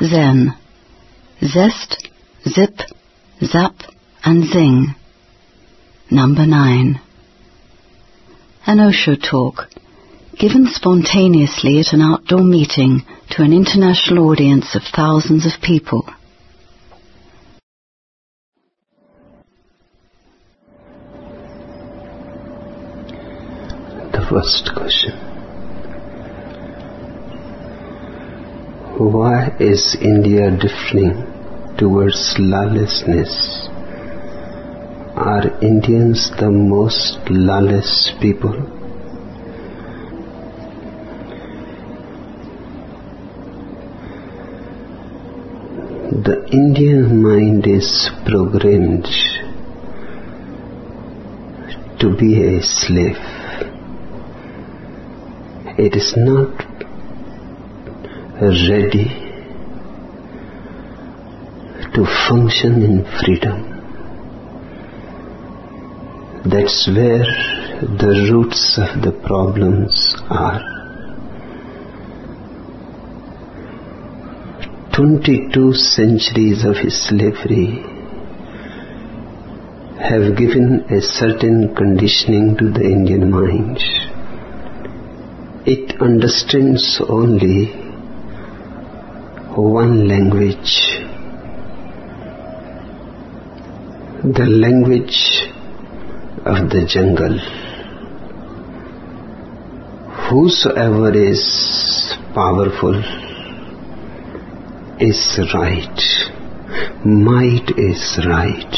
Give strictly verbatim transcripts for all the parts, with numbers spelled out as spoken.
Zen. Zest, zip, zap, and zing. Number nine. An Osho talk, given spontaneously at an outdoor meeting to an international audience of thousands of people. The first question. Why is India drifting towards lawlessness? Are Indians the most lawless people? The Indian mind is programmed to be a slave. It is not ready to function in freedom. That's where the roots of the problems are. Twenty-two centuries of slavery have given a certain conditioning to the Indian mind. It understands only one language, the language of the jungle. Whosoever is powerful is right. Might is right.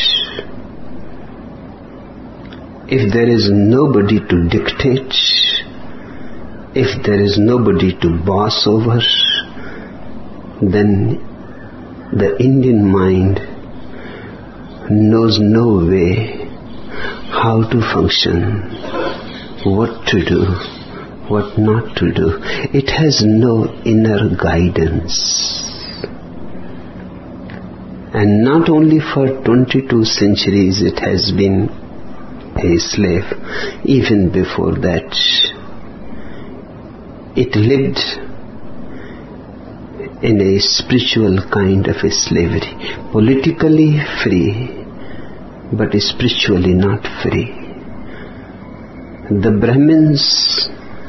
If there is nobody to dictate, if there is nobody to boss over, then the Indian mind knows no way how to function, what to do, what not to do. It has no inner guidance. And not only for twenty-two centuries it has been a slave, even before that it lived in a spiritual kind of a slavery, politically free, but spiritually not free. The Brahmins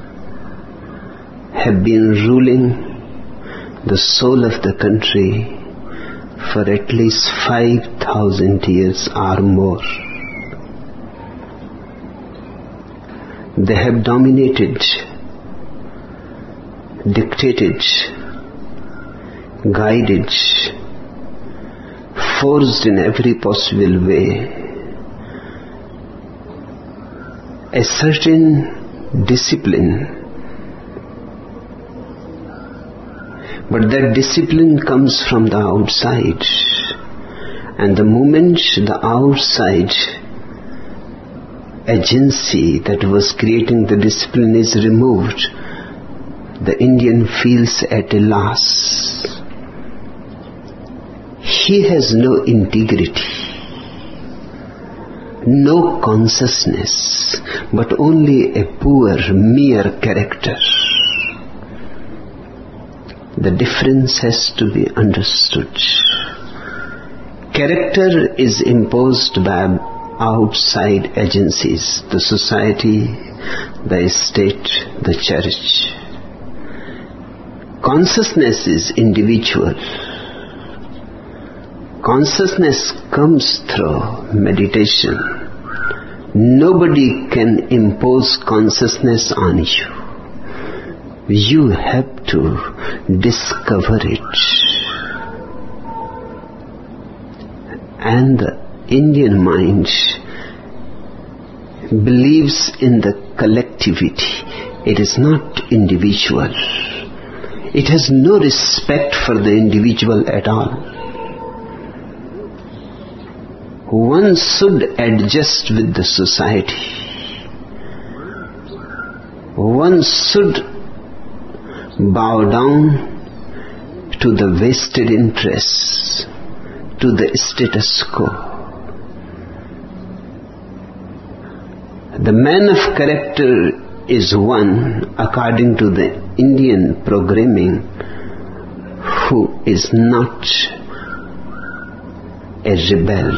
have been ruling the soul of the country for at least five thousand years or more. They have dominated, dictated, guided, forced in every possible way a certain discipline. But that discipline comes from the outside, and the moment the outside agency that was creating the discipline is removed, the Indian feels at a loss. He has no integrity, no consciousness, but only a poor, mere character. The difference has to be understood. Character is imposed by outside agencies, the society, the state, the church. Consciousness is individual. Consciousness comes through meditation. Nobody can impose consciousness on you. You have to discover it. And the Indian mind believes in the collectivity. It is not individual. It has no respect for the individual at all. One should adjust with the society. One should bow down to the vested interests, to the status quo. The man of character is one, according to the Indian programming, who is not a rebel,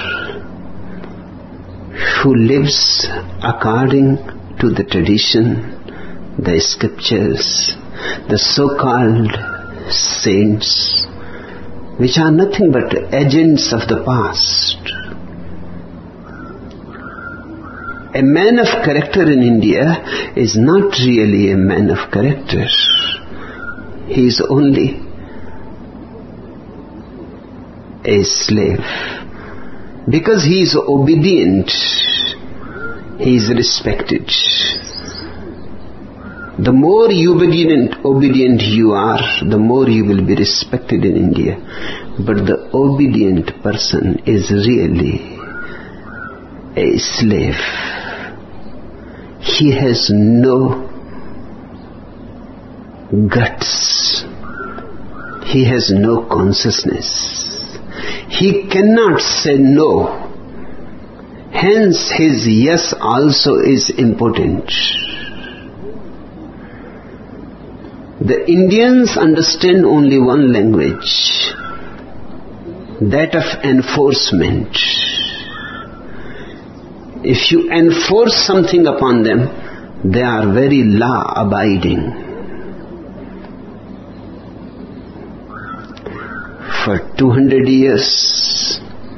who lives according to the tradition, the scriptures, the so-called saints, which are nothing but agents of the past. A man of character in India is not really a man of character. He is only a slave. Because he is obedient, he is respected. The more obedient, obedient you are, the more you will be respected in India. But the obedient person is really a slave. He has no guts. He has no consciousness. He cannot say no. Hence his yes also is important. The Indians understand only one language, that of enforcement. If you enforce something upon them, they are very law-abiding. For two hundred years,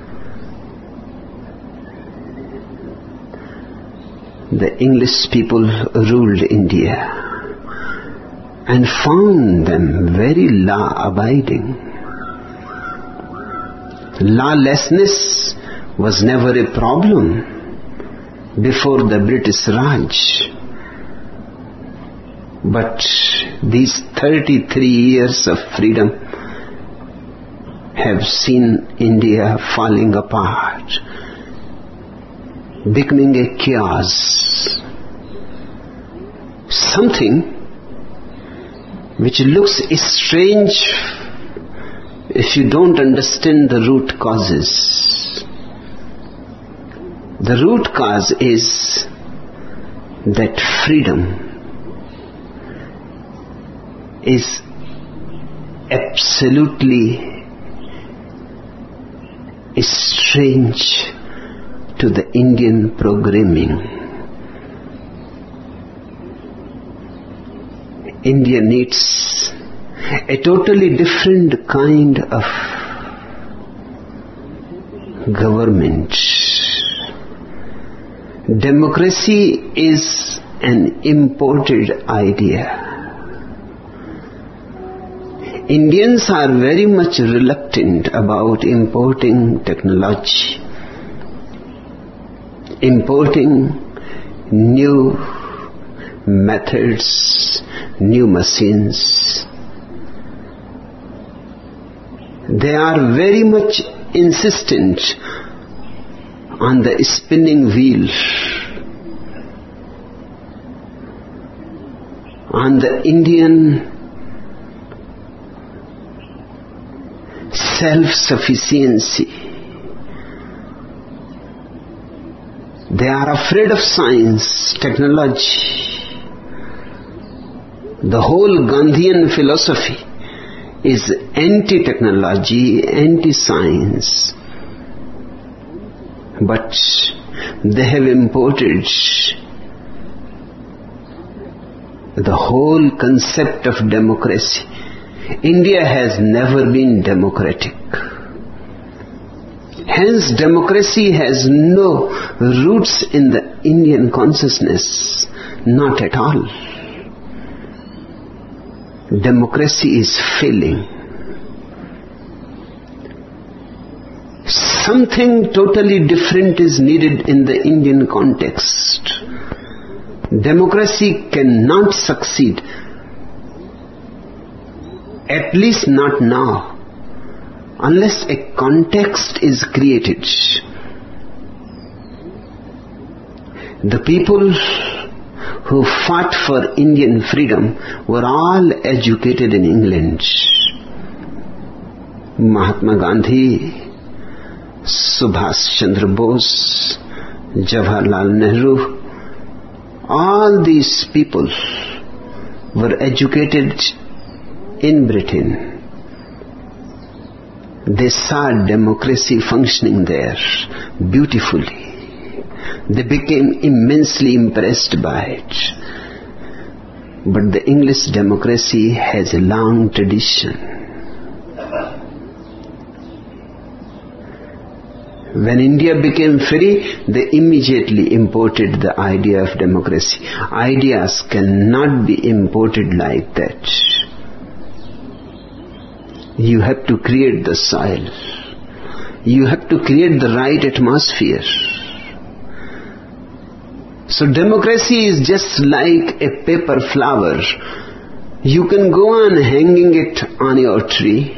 the English people ruled India and found them very law-abiding. Lawlessness was never a problem before the British Raj. But these thirty-three years of freedom have seen India falling apart, becoming a chaos. Something which looks strange if you don't understand the root causes. The root cause is that freedom is absolutely strange to the Indian programming. India needs a totally different kind of government. Democracy is an imported idea. Indians are very much reluctant about importing technology, importing new methods, new machines. They are very much insistent on the spinning wheel, on the Indian self-sufficiency. They are afraid of science, technology. The whole Gandhian philosophy is anti-technology, anti-science. But they have imported the whole concept of democracy. India has never been democratic. Hence, democracy has no roots in the Indian consciousness, not at all. Democracy is failing. Something totally different is needed in the Indian context. Democracy cannot succeed, at least not now, unless a context is created. The people who fought for Indian freedom were all educated in England. Mahatma Gandhi, Subhash Chandra Bose, Jawaharlal Nehru, all these people were educated in Britain. They saw democracy functioning there beautifully. They became immensely impressed by it. But the English democracy has a long tradition. When India became free, they immediately imported the idea of democracy. Ideas cannot be imported like that. You have to create the soil. You have to create the right atmosphere. So democracy is just like a paper flower. You can go on hanging it on your tree,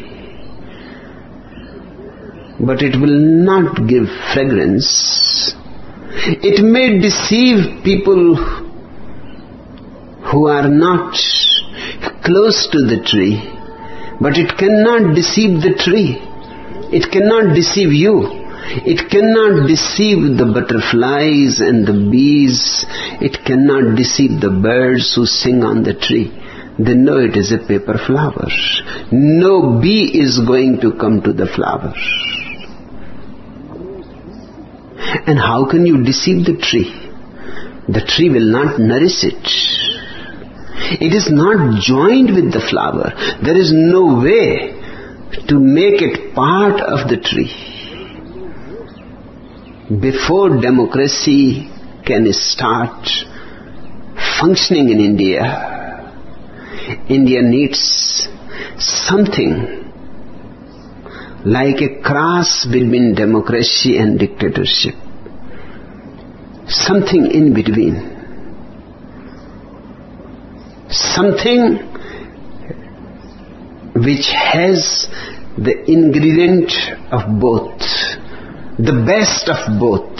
but it will not give fragrance. It may deceive people who are not close to the tree, but it cannot deceive the tree. It cannot deceive you. It cannot deceive the butterflies and the bees. It cannot deceive the birds who sing on the tree. They know it is a paper flower. No bee is going to come to the flower. And how can you deceive the tree? The tree will not nourish it. It is not joined with the flower. There is no way to make it part of the tree. Before democracy can start functioning in India, India needs something like a cross between democracy and dictatorship. Something in between. Something which has the ingredient of both. The best of both.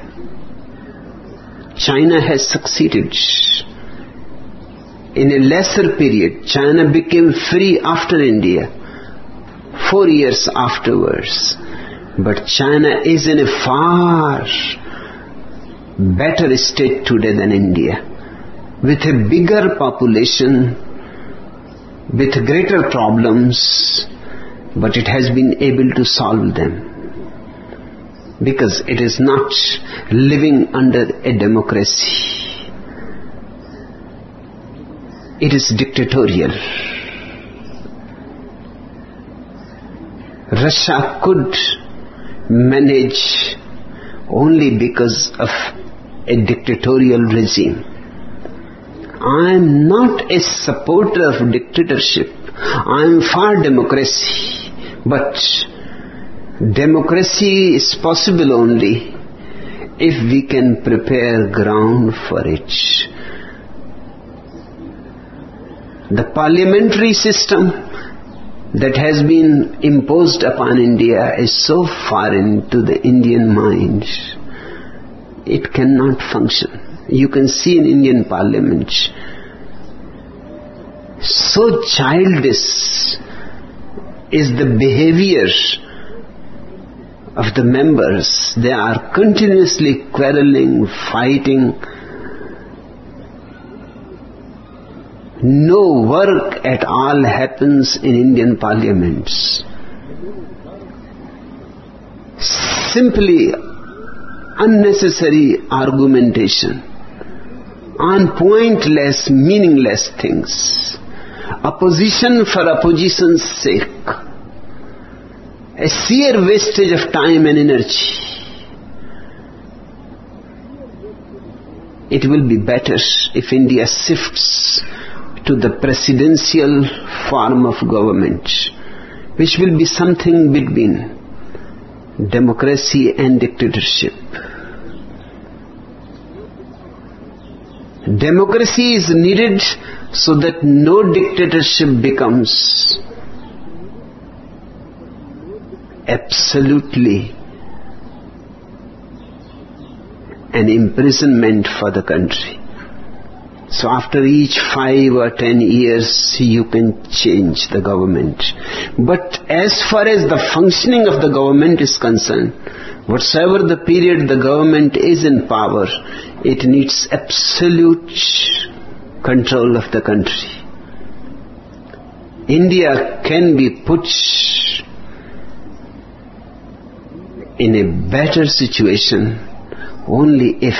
China has succeeded. In a lesser period, China became free after India, four years afterwards. But China is in a far better state today than India, with a bigger population, with greater problems, but it has been able to solve them. Because it is not living under a democracy. It is dictatorial. Russia could manage only because of a dictatorial regime. I am not a supporter of dictatorship. I am for democracy. But democracy is possible only if we can prepare ground for it. The parliamentary system that has been imposed upon India is so foreign to the Indian mind. It cannot function. You can see in Indian parliament, so childish is the behavior of the members. They are continuously quarreling, fighting. No work at all happens in Indian parliaments. Simply unnecessary argumentation on pointless, meaningless things. Opposition for opposition's sake. A sheer wastage of time and energy. It will be better if India shifts to the presidential form of government, which will be something between democracy and dictatorship. Democracy is needed so that no dictatorship becomes absolutely an imprisonment for the country. So after each five or ten years, you can change the government. But as far as the functioning of the government is concerned, whatsoever the period the government is in power, it needs absolute control of the country. India can be put in a better situation only if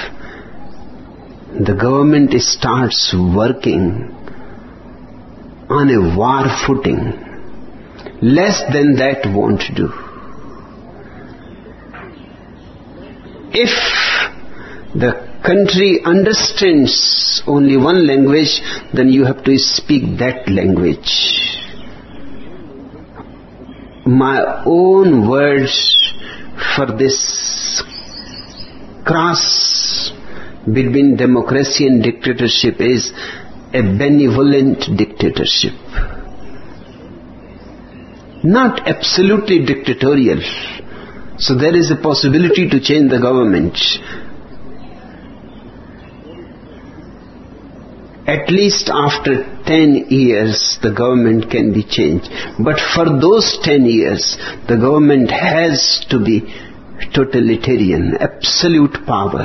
the government starts working on a war footing. Less than that won't do. If the country understands only one language, then you have to speak that language. My own words for this cross between democracy and dictatorship is a benevolent dictatorship. Not absolutely dictatorial. So there is a possibility to change the government. At least after ten years the government can be changed. But for those ten years the government has to be totalitarian, absolute power.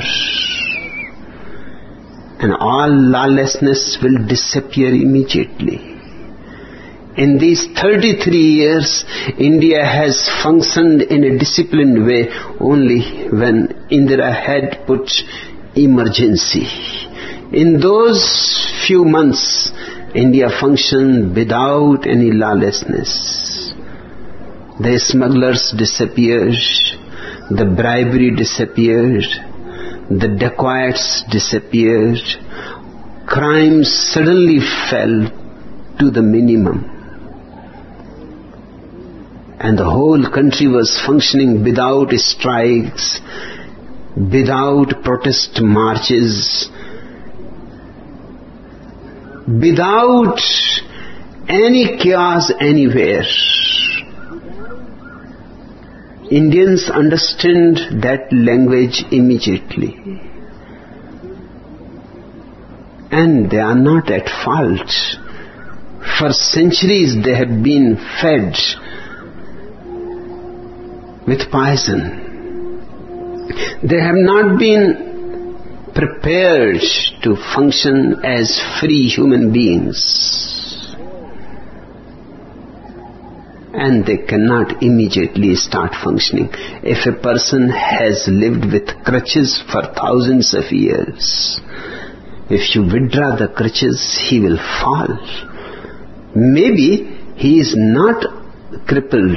And all lawlessness will disappear immediately. In these thirty-three years, India has functioned in a disciplined way only when Indira had put emergency. In those few months, India functioned without any lawlessness. The smugglers disappeared, the bribery disappeared, the dacoits disappeared, crime suddenly fell to the minimum. And the whole country was functioning without strikes, without protest marches, without any chaos anywhere. Indians understand that language immediately. And they are not at fault. For centuries they have been fed with poison. They have not been prepared to function as free human beings. And they cannot immediately start functioning. If a person has lived with crutches for thousands of years, if you withdraw the crutches, he will fall. Maybe he is not crippled.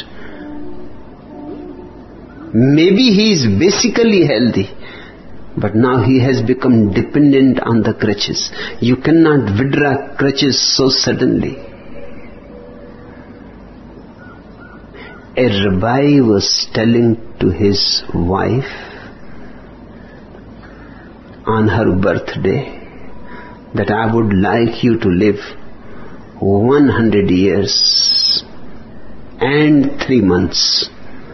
Maybe he is basically healthy, but now he has become dependent on the crutches. You cannot withdraw crutches so suddenly. A rabbi was telling to his wife on her birthday that I would like you to live one hundred years and three months.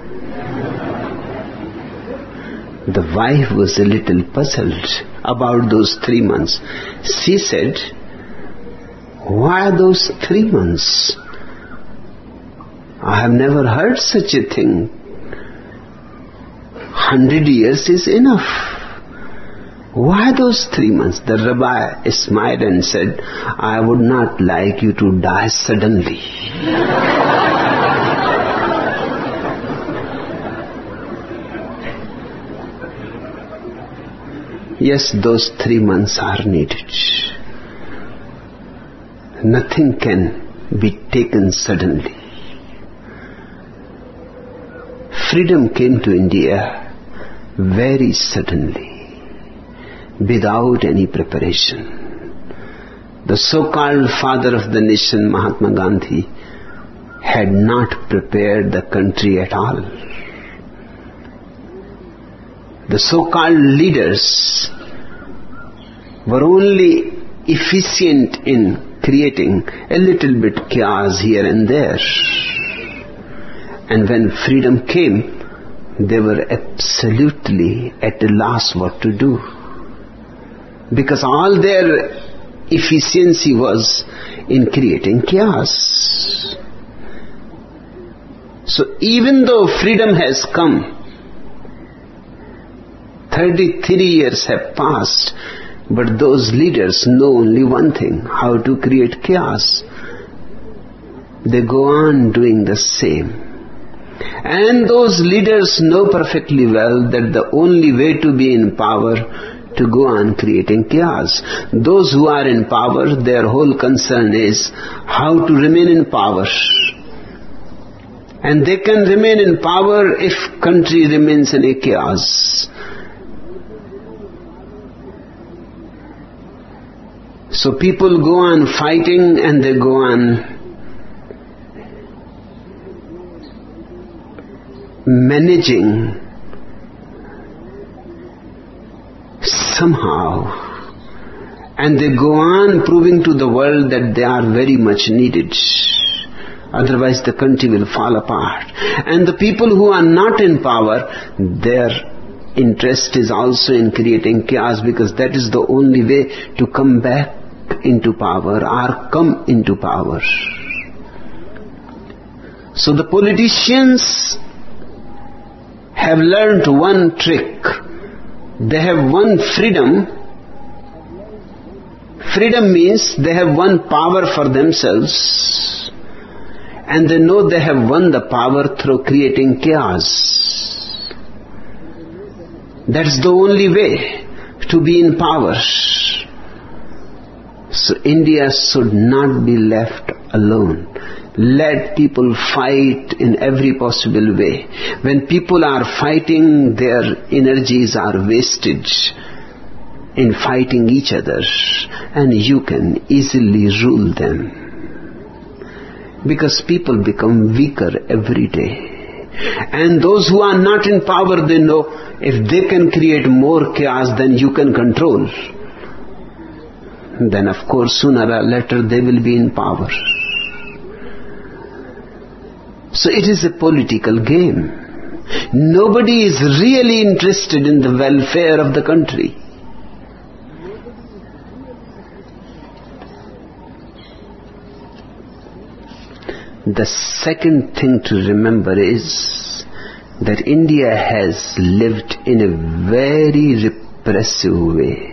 The wife was a little puzzled about those three months. She said, why those three months? I have never heard such a thing. Hundred years is enough. Why those three months? The rabbi smiled and said, I would not like you to die suddenly. Yes, those three months are needed. Nothing can be taken suddenly. Freedom came to India very suddenly, without any preparation. The so-called father of the nation, Mahatma Gandhi, had not prepared the country at all. The so-called leaders were only efficient in creating a little bit chaos here and there. And when freedom came, they were absolutely at a loss what to do. Because all their efficiency was in creating chaos. So even though freedom has come, thirty-three years have passed, but those leaders know only one thing, how to create chaos. They go on doing the same. And those leaders know perfectly well that the only way to be in power to go on creating chaos. Those who are in power, their whole concern is how to remain in power. And they can remain in power if country remains in a chaos. So people go on fighting and they go on managing somehow, and they go on proving to the world that they are very much needed. Otherwise the country will fall apart. And the people who are not in power, their interest is also in creating chaos, because that is the only way to come back into power or come into power. So the politicians have learnt one trick. They have won freedom. Freedom means they have won power for themselves, and they know they have won the power through creating chaos. That's the only way to be in power. So India should not be left alone. Let people fight in every possible way. When people are fighting, their energies are wasted in fighting each other, and you can easily rule them. Because people become weaker every day. And those who are not in power, they know if they can create more chaos than you can control, then of course sooner or later they will be in power. So it is a political game. Nobody is really interested in the welfare of the country. The second thing to remember is that India has lived in a very repressive way.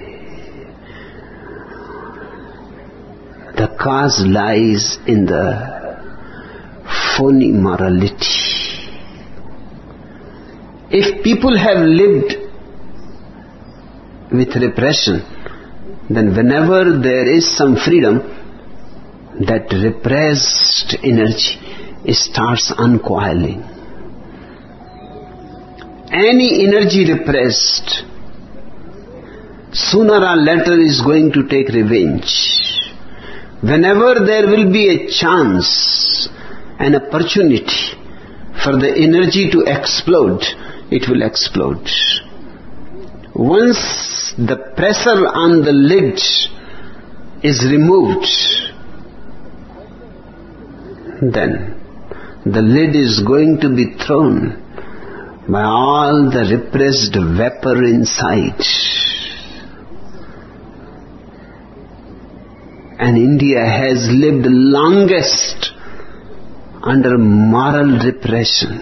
The cause lies in the phony morality. If people have lived with repression, then whenever there is some freedom, that repressed energy starts uncoiling. Any energy repressed, sooner or later is going to take revenge. Whenever there will be a chance, an opportunity for the energy to explode, it will explode. Once the pressure on the lid is removed, then the lid is going to be thrown by all the repressed vapor inside. And India has lived longest under moral repression.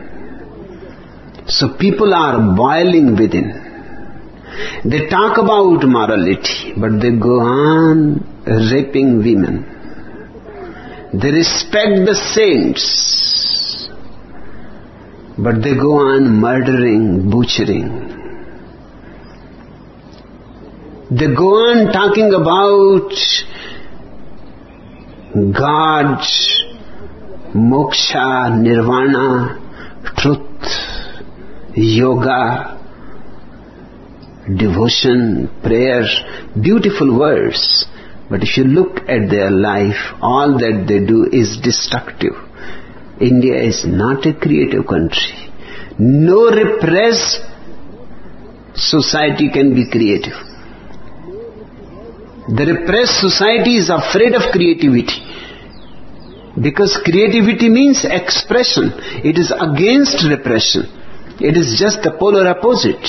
So people are boiling within. They talk about morality, but they go on raping women. They respect the saints, but they go on murdering, butchering. They go on talking about God, moksha, nirvana, truth, yoga, devotion, prayer, beautiful words. But if you look at their life, all that they do is destructive. India is not a creative country. No repressed society can be creative. The repressed society is afraid of creativity, because creativity means expression. It is against repression. It is just the polar opposite.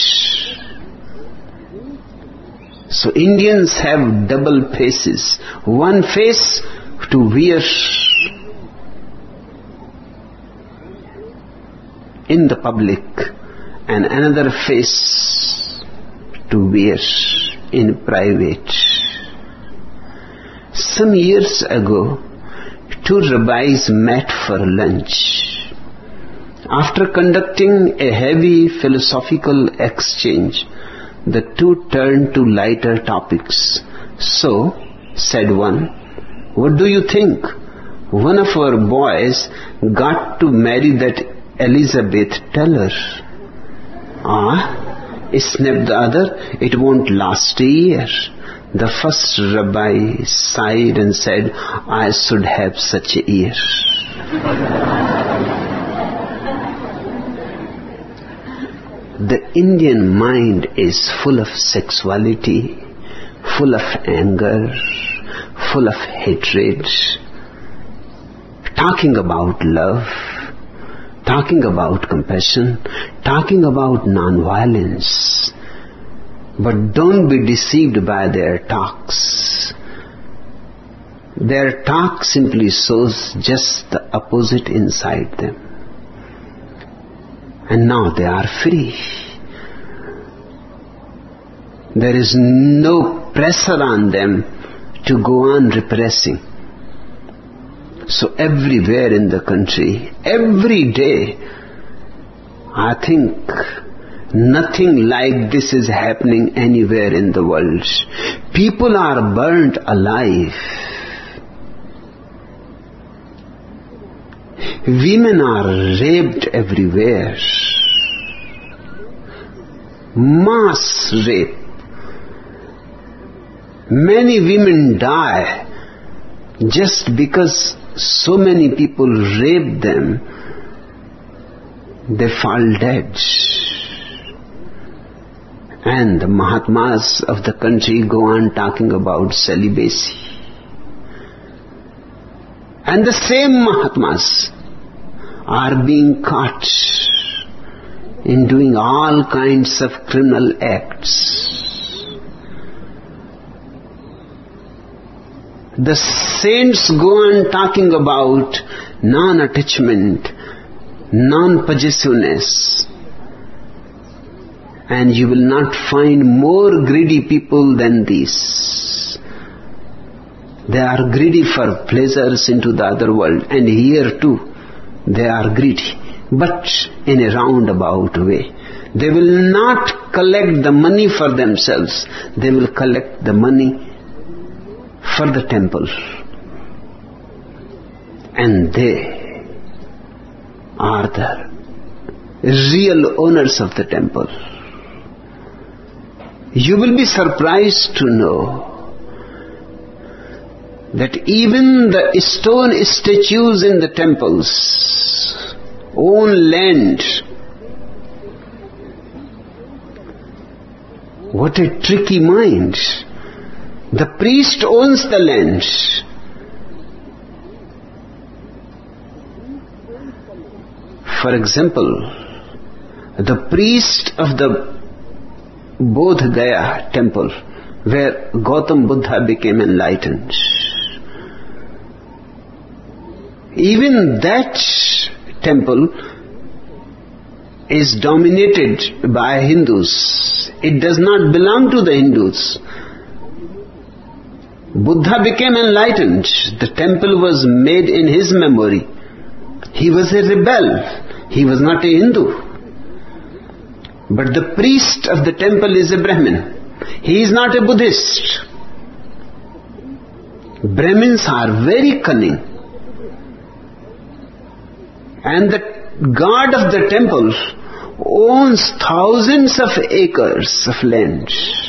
So Indians have double faces. One face to wear in the public, and another face to wear in private. Some years ago, two rabbis met for lunch. After conducting a heavy philosophical exchange, the two turned to lighter topics. So, said one, "What do you think? One of our boys got to marry that Elizabeth Teller." "Ah," snapped the other, "it won't last a year." The first rabbi sighed and said, "I should have such a ear." The Indian mind is full of sexuality, full of anger, full of hatred, talking about love, talking about compassion, talking about non-violence. But don't be deceived by their talks. Their talk simply shows just the opposite inside them. And now they are free. There is no pressure on them to go on repressing. So everywhere in the country, every day, I think nothing like this is happening anywhere in the world. People are burnt alive. Women are raped everywhere. Mass rape. Many women die just because so many people rape them. They fall dead. And the Mahatmas of the country go on talking about celibacy. And the same Mahatmas are being caught in doing all kinds of criminal acts. The saints go on talking about non-attachment, non-possessiveness. And you will not find more greedy people than these. They are greedy for pleasures into the other world, and here too they are greedy, but in a roundabout way. They will not collect the money for themselves, they will collect the money for the temple. And they are the real owners of the temple. You will be surprised to know that even the stone statues in the temples own land. What a tricky mind. The priest owns the land. For example, the priest of the Bodh Gaya temple, where Gautam Buddha became enlightened, even that temple is dominated by Hindus. It does not belong to the Hindus. Buddha became enlightened. The temple was made in his memory. He was a rebel. He was not a Hindu. But the priest of the temple is a Brahmin. He is not a Buddhist. Brahmins are very cunning. And the god of the temple owns thousands of acres of land.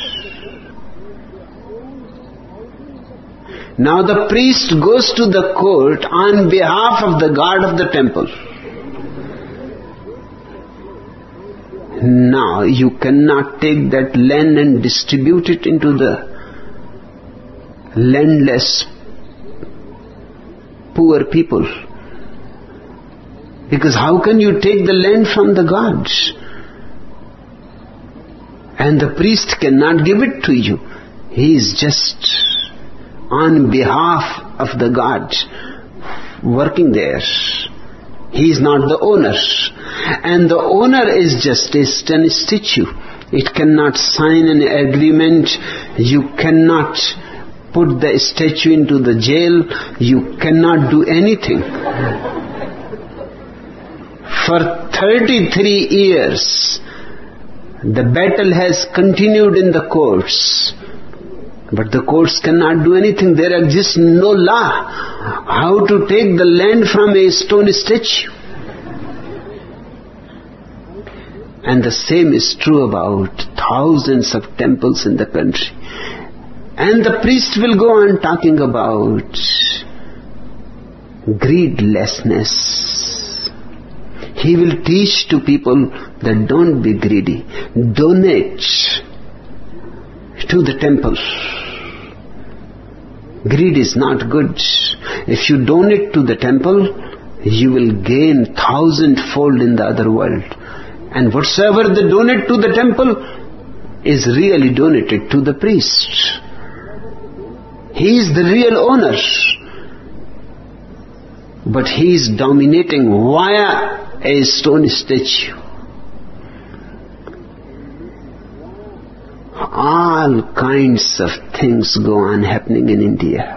Now the priest goes to the court on behalf of the god of the temple. Now you cannot take that land and distribute it into the landless poor people. Because how can you take the land from the gods? And the priest cannot give it to you. He is just on behalf of the gods working there. He is not the owner. And the owner is just a stone statue. It cannot sign an agreement. You cannot put the statue into the jail. You cannot do anything. For thirty-three years, the battle has continued in the courts. But the courts cannot do anything. There exists no law how to take the land from a stone statue. And the same is true about thousands of temples in the country. And the priest will go on talking about greedlessness. He will teach to people that don't be greedy. Donate to the temple. Greed is not good. If you donate to the temple, you will gain thousandfold in the other world. And whatsoever they donate to the temple is really donated to the priest. He is the real owner. But he is dominating via a stone statue. All kinds of things go on happening in India.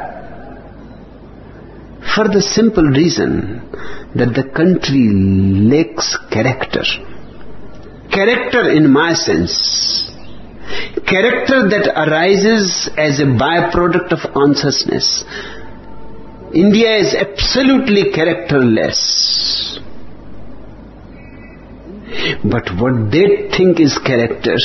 For the simple reason that the country lacks character. Character in my sense. Character that arises as a byproduct of consciousness. India is absolutely characterless. But what they think is character,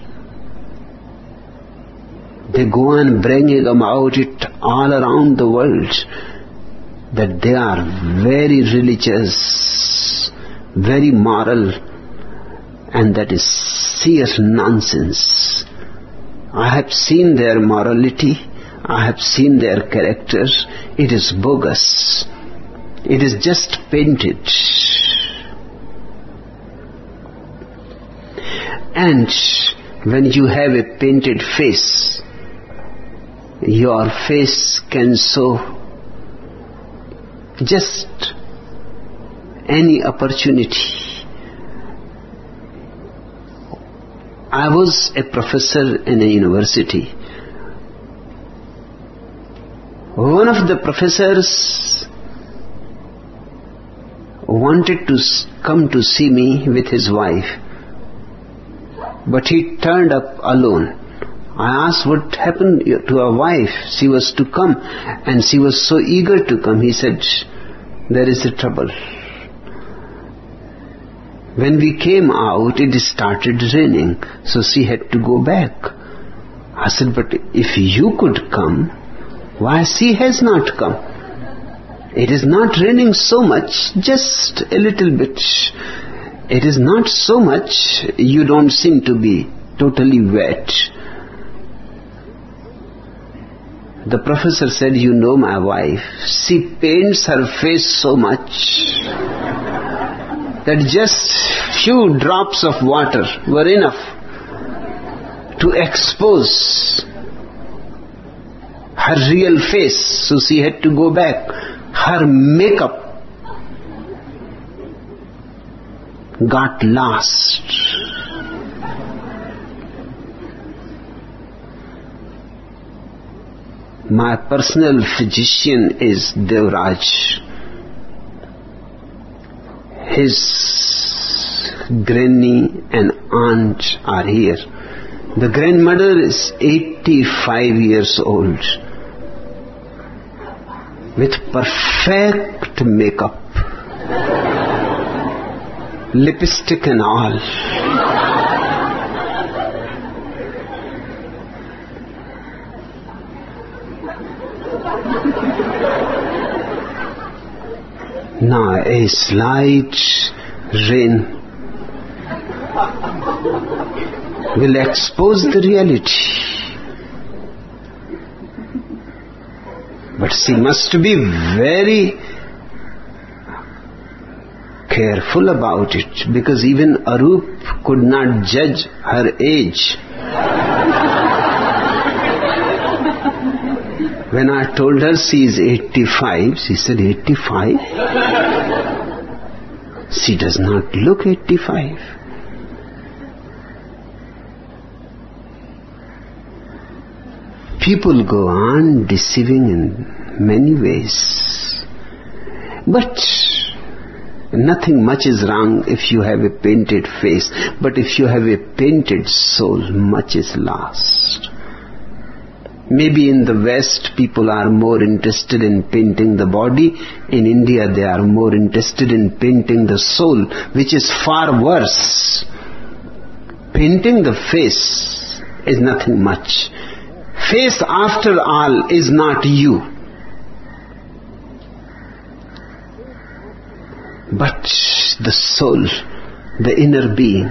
they go on bringing about it all around the world, that they are very religious, very moral, and that is sheer nonsense. I have seen their morality, I have seen their character. It is bogus. It is just painted. And when you have a painted face, your face can show just any opportunity. I was a professor in a university. One of the professors wanted to come to see me with his wife, but he turned up alone. I asked what happened to our wife. She was to come and she was so eager to come. He said, there is a trouble. When we came out, it started raining, so she had to go back. I said, but if you could come, why she has not come? It is not raining so much, just a little bit. It is not so much, you don't seem to be totally wet. The professor said, you know my wife, she paints her face so much that just few drops of water were enough to expose her real face, so she had to go back. Her makeup got lost. My personal physician is Devraj. His granny and aunt are here. The grandmother is eighty-five years old, with perfect makeup, lipstick and all. Now a slight rain will expose the reality. But she must be very careful about it, because even Arup could not judge her age. When I told her she is eighty-five, she said, eighty-five? She does not look eighty-five. People go on deceiving in many ways. But Nothing much is wrong if you have a painted face, but if you have a painted soul, much is lost. Maybe in the West, people are more interested in painting the body. In India, they are more interested in painting the soul, which is far worse. Painting the face is nothing much. Face, after all, is not you. But the soul, the inner being,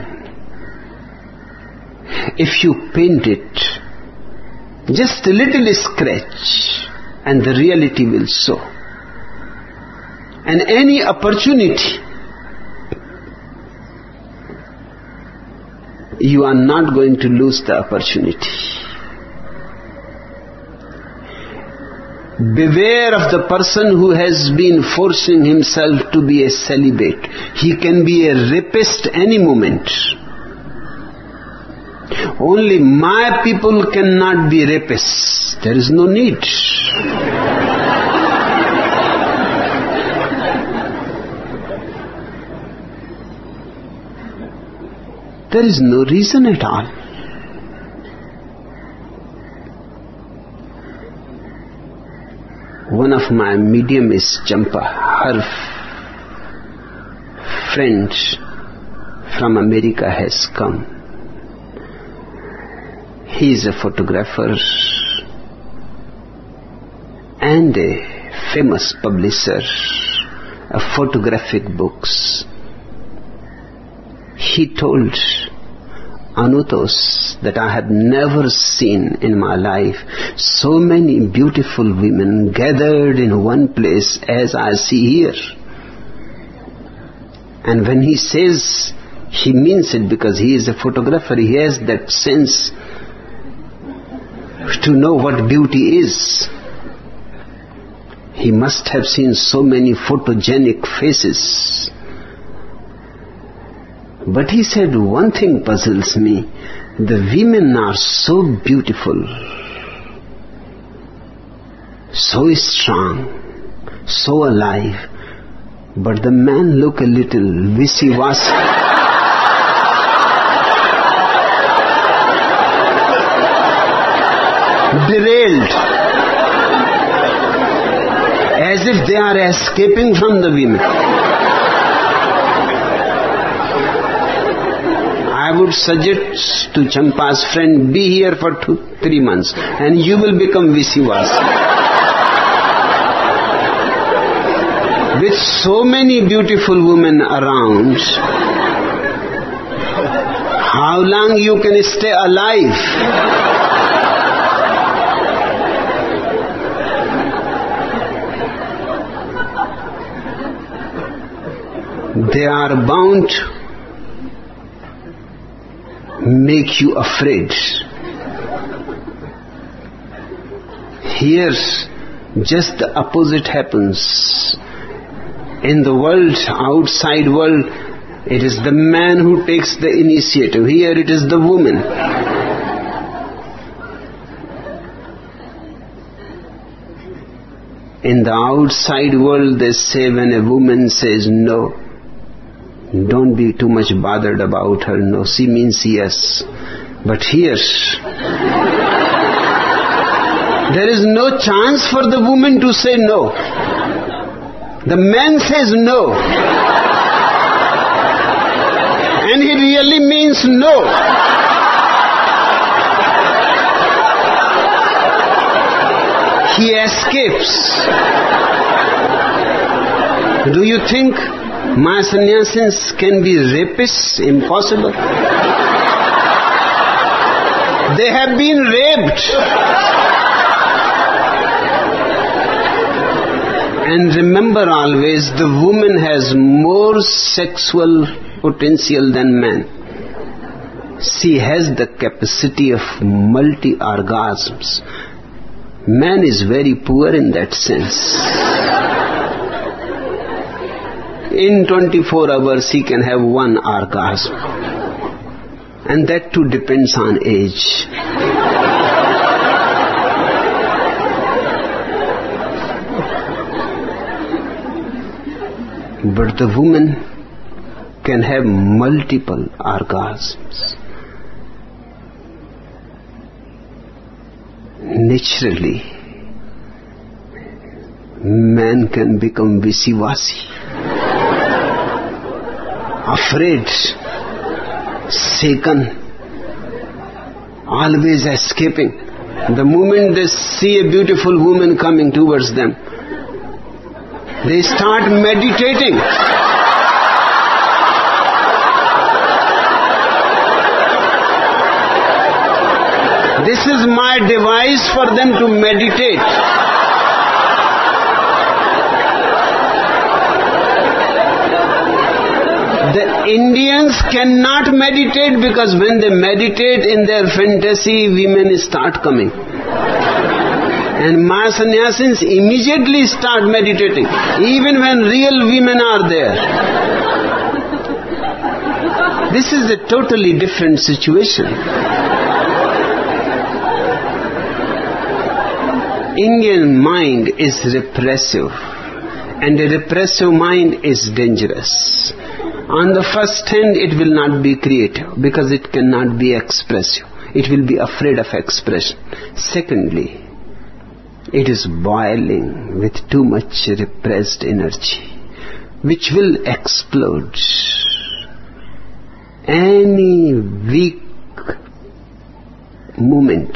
if you paint it, just a little scratch, and the reality will show. And any opportunity, you are not going to lose the opportunity. Beware of the person who has been forcing himself to be a celibate. He can be a rapist any moment. Only my people cannot be rapists. There is no need. There is no reason at all. One of my medium is Champa. Her friend from America has come. He is a photographer and a famous publisher of photographic books. He told Anutos that I had never seen in my life so many beautiful women gathered in one place as I see here. And when he says, he means it, because he is a photographer. He has that sense to know what beauty is. He must have seen so many photogenic faces. But he said, one thing puzzles me. The women are so beautiful, so strong, so alive, but the men look a little wishy-washy. Derailed, as if they are escaping from the women. I would suggest to Champa's friend, be here for two, three months and you will become wishy-washy. With so many beautiful women around, how long you can stay alive? They are bound to make you afraid. Here, just the opposite happens. In the world, outside world, it is the man who takes the initiative. Here it is the woman. In the outside world, they say when a woman says no, don't be too much bothered about her. No, she means yes. But here, there is no chance for the woman to say no. The man says no. And he really means no. He escapes. Do you think my sannyasins can be rapists? Impossible. They have been raped. And remember always, the woman has more sexual potential than man. She has the capacity of multi-orgasms. Man is very poor in that sense. In twenty-four hours he can have one orgasm. And that too depends on age. But the woman can have multiple orgasms. Naturally, man can become visivasi, afraid, shaken, always escaping. The moment they see a beautiful woman coming towards them, they start meditating. This is my device for them to meditate. The Indians cannot meditate because when they meditate in their fantasy, women start coming. And Maya Sannyasins immediately start meditating, even when real women are there. This is a totally different situation. Indian mind is repressive, and a repressive mind is dangerous. On the first hand, it will not be creative because it cannot be expressive. It will be afraid of expression. Secondly, it is boiling with too much repressed energy, which will explode. Any weak moment,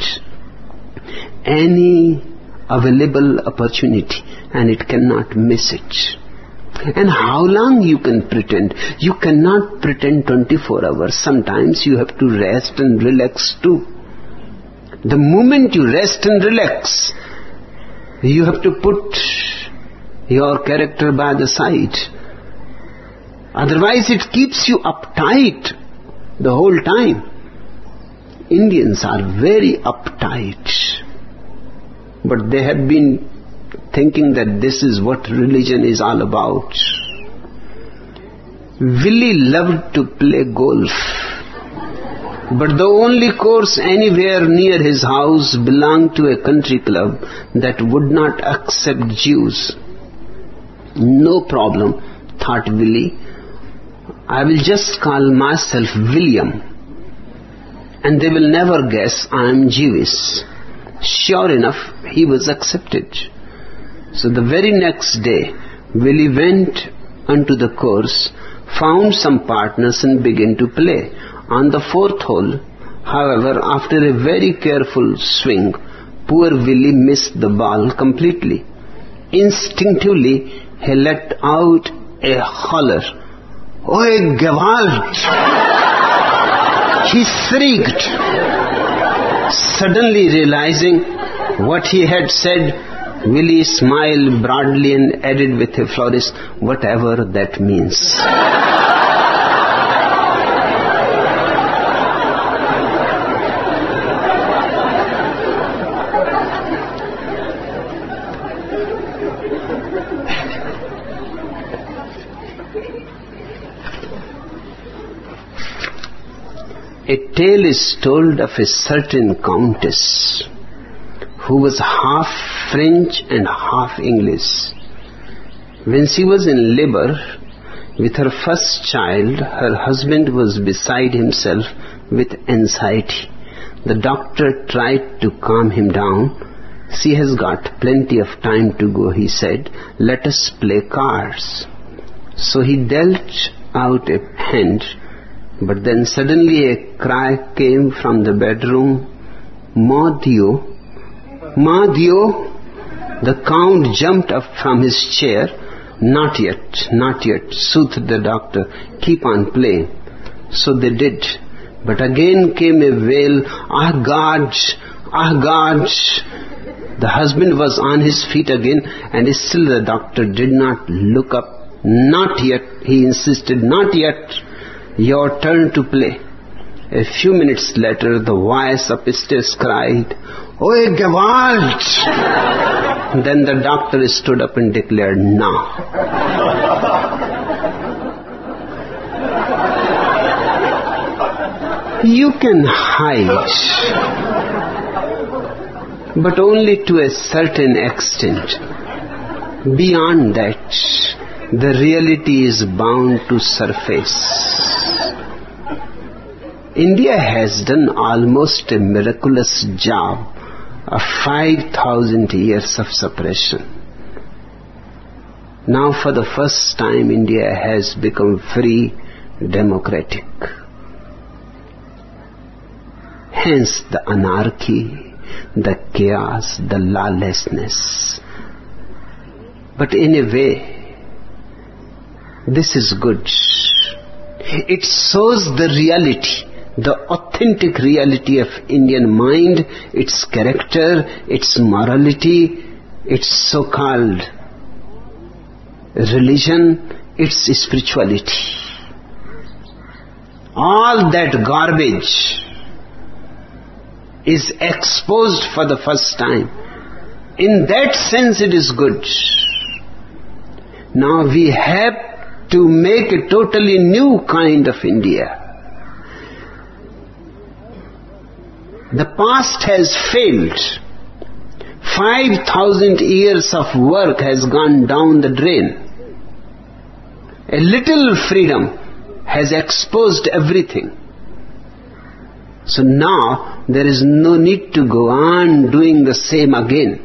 any available opportunity, and it cannot miss it. And how long you can pretend? You cannot pretend twenty-four hours. Sometimes you have to rest and relax too. The moment you rest and relax, you have to put your character by the side. Otherwise it keeps you uptight the whole time. Indians are very uptight. But they have been thinking that this is what religion is all about. Willie loved to play golf, but the only course anywhere near his house belonged to a country club that would not accept Jews. No problem, thought Willie. I will just call myself William, and they will never guess I am Jewish. Sure enough, he was accepted. So the very next day, Willie went onto the course, found some partners and began to play. On the fourth hole, however, after a very careful swing, poor Willie missed the ball completely. Instinctively, he let out a holler. "Oi, Gewalt!" He shrieked. Suddenly realizing what he had said, Willie smiled broadly and added with a flourish, "Whatever that means." A tale is told of a certain countess who was half French and half English. When she was in labor with her first child, her husband was beside himself with anxiety. The doctor tried to calm him down. "She has got plenty of time to go," he said. "Let us play cards." So he dealt out a hand, but then suddenly a cry came from the bedroom. "Mon Dieu! Mon Dieu!" The Count jumped up from his chair. "Not yet, not yet," soothed the doctor. "Keep on playing." So they did. But again came a wail, "Ah God! Ah God!" The husband was on his feet again, and still the doctor did not look up. "Not yet," he insisted, "not yet. Your turn to play." A few minutes later, the voice upstairs cried, "Oi, Gewalt!" Then the doctor stood up and declared, "Now." You can hide, but only to a certain extent. Beyond that, the reality is bound to surface. India has done almost a miraculous job of five thousand years of suppression. Now for the first time India has become free, democratic. Hence the anarchy, the chaos, the lawlessness. But in a way, this is good. It shows the reality, the authentic reality of Indian mind, its character, its morality, its so-called religion, its spirituality. All that garbage is exposed for the first time. In that sense it is good. Now we have to make a totally new kind of India. The past has failed. Five thousand years of work has gone down the drain. A little freedom has exposed everything. So now there is no need to go on doing the same again.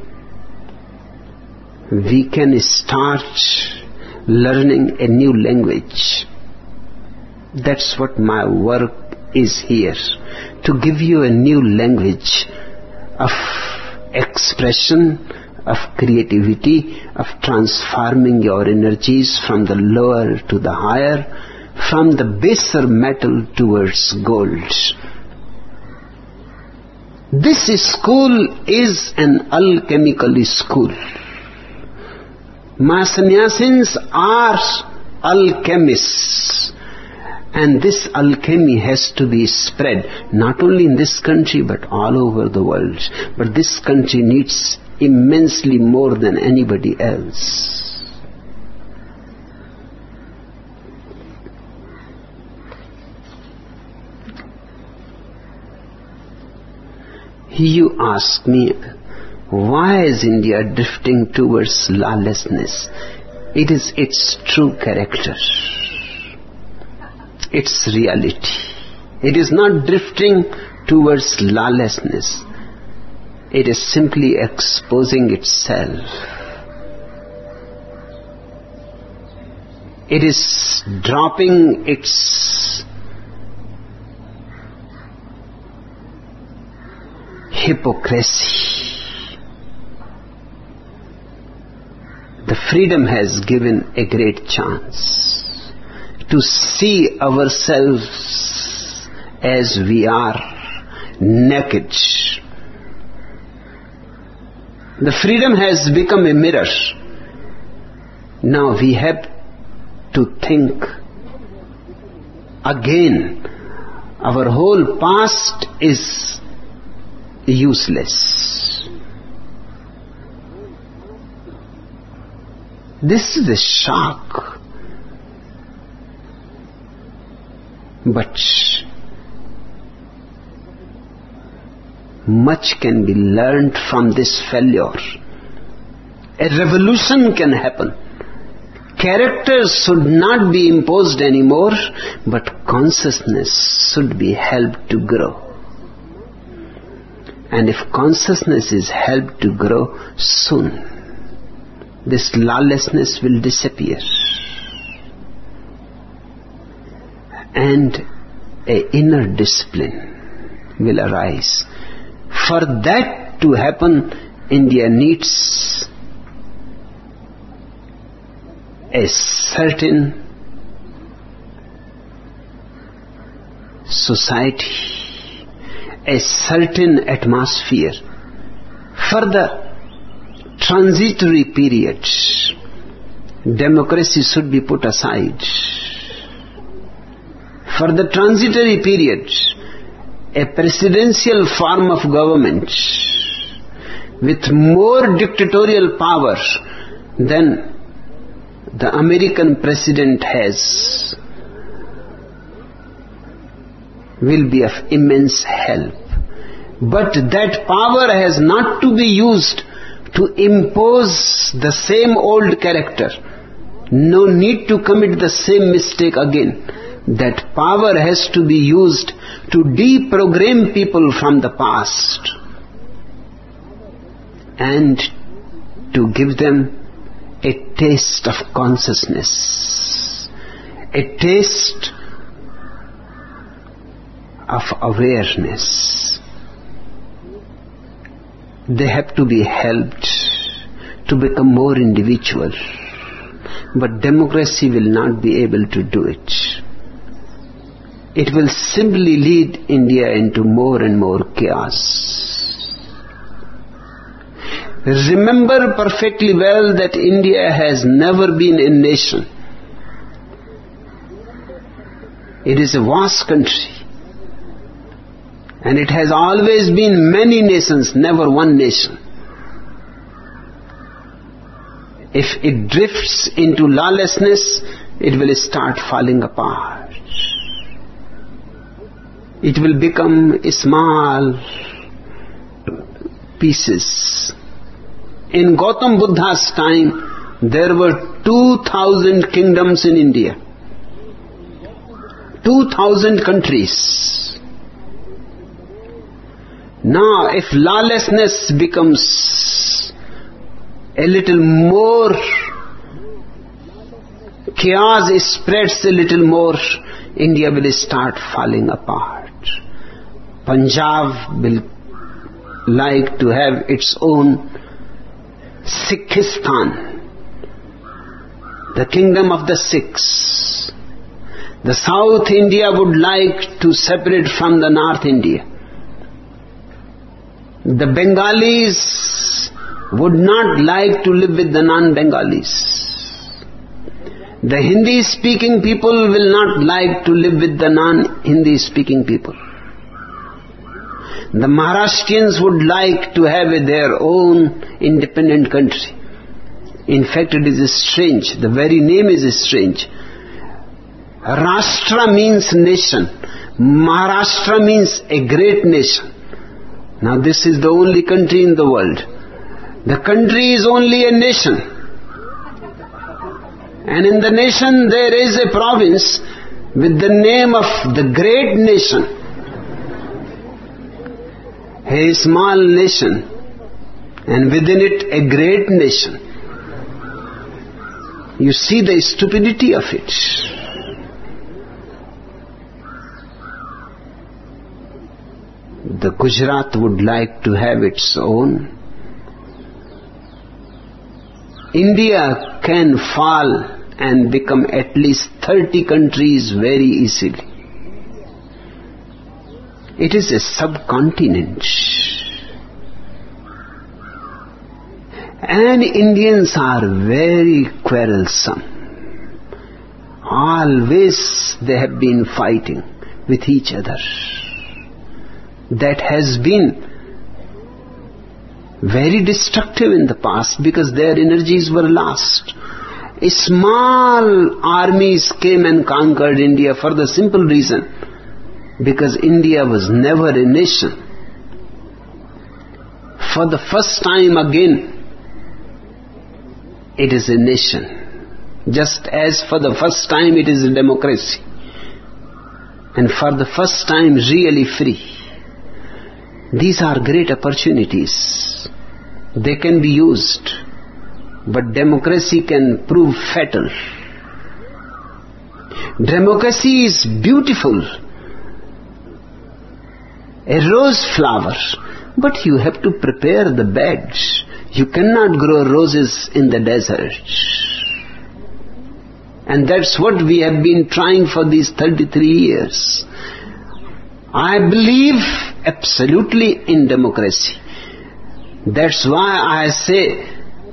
We can start learning a new language. That's what my work is here. To give you a new language of expression, of creativity, of transforming your energies from the lower to the higher, from the baser metal towards gold. This school is an alchemical school. My sannyasins are alchemists. And this alchemy has to be spread, not only in this country but all over the world. But this country needs immensely more than anybody else. You ask me, why is India drifting towards lawlessness? It is its true character. Its reality. It is not drifting towards lawlessness. It is simply exposing itself. It is dropping its hypocrisy. The freedom has given a great chance to see ourselves as we are, naked. The freedom has become a mirror. Now we have to think again. Our whole past is useless. This is a shock. But much can be learned from this failure. A revolution can happen. Characters should not be imposed anymore, but consciousness should be helped to grow. And if consciousness is helped to grow, soon this lawlessness will disappear. And an inner discipline will arise. For that to happen, India needs a certain society, a certain atmosphere. For the transitory period, democracy should be put aside. For the transitory period, a presidential form of government with more dictatorial power than the American president has will be of immense help. But that power has not to be used to impose the same old character, No need to commit the same mistake again. That power has to be used to deprogram people from the past and to give them a taste of consciousness, a taste of awareness. They have to be helped to become more individual. But democracy will not be able to do it. It will simply lead India into more and more chaos. Remember perfectly well that India has never been a nation. It is a vast country. And it has always been many nations, never one nation. If it drifts into lawlessness, it will start falling apart. It will become small pieces. In Gautam Buddha's time, there were two thousand kingdoms in India. two thousand countries. Now, if lawlessness becomes a little more, chaos spreads a little more, India will start falling apart. Punjab will like to have its own Sikhistan, the kingdom of the Sikhs. The South India would like to separate from the North India. The Bengalis would not like to live with the non-Bengalis. The Hindi-speaking people will not like to live with the non-Hindi-speaking people. The Maharashtrians would like to have their own independent country. In fact, it is strange. The very name is strange. Rashtra means nation. Maharashtra means a great nation. Now this is the only country in the world. The country is only a nation. And in the nation there is a province with the name of the great nation. A small nation, and within it a great nation. You see the stupidity of it. The Gujarat would like to have its own. India can fall and become at least thirty countries very easily. It is a subcontinent. And Indians are very quarrelsome. Always they have been fighting with each other. That has been very destructive in the past because their energies were lost. Small armies came and conquered India for the simple reason because India was never a nation. For the first time again, it is a nation. Just as for the first time it is a democracy. And for the first time really free. These are great opportunities. They can be used. But democracy can prove fatal. Democracy is beautiful. A rose flower. But you have to prepare the bed. You cannot grow roses in the desert. And that's what we have been trying for these thirty-three years. I believe absolutely in democracy. That's why I say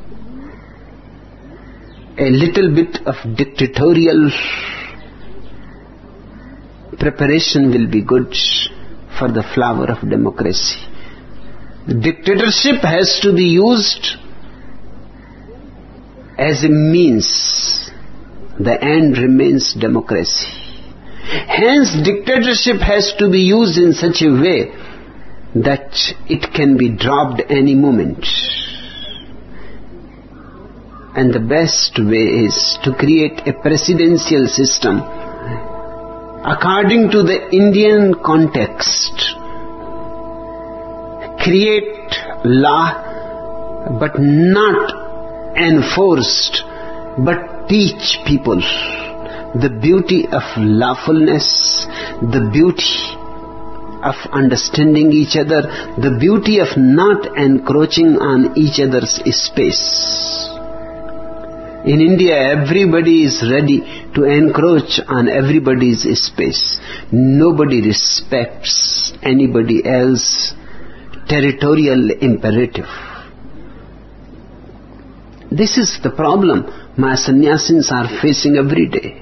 a little bit of dictatorial preparation will be good for the flower of democracy. Dictatorship has to be used as a means. The end remains democracy. Hence, dictatorship has to be used in such a way that it can be dropped any moment. And the best way is to create a presidential system according to the Indian context. Create law, but not enforced, but teach people the beauty of lawfulness, the beauty of understanding each other, the beauty of not encroaching on each other's space. In India, everybody is ready to encroach on everybody's space. Nobody respects anybody else's territorial imperative. This is the problem my sannyasins are facing every day.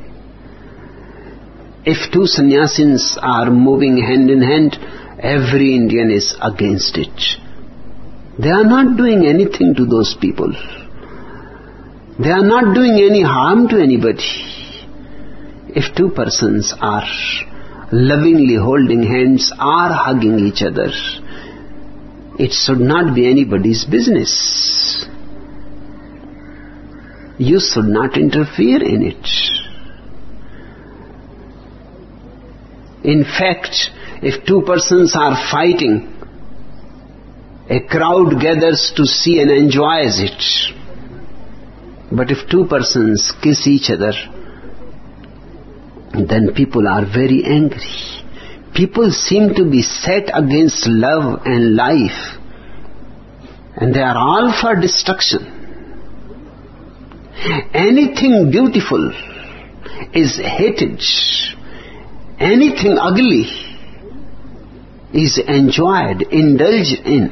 If two sannyasins are moving hand in hand, every Indian is against it. They are not doing anything to those people. They are not doing any harm to anybody. If two persons are lovingly holding hands or hugging each other, it should not be anybody's business. You should not interfere in it. In fact, if two persons are fighting, a crowd gathers to see and enjoys it. But if two persons kiss each other, then people are very angry. People seem to be set against love and life, and they are all for destruction. Anything beautiful is hated. Anything ugly is enjoyed, indulged in.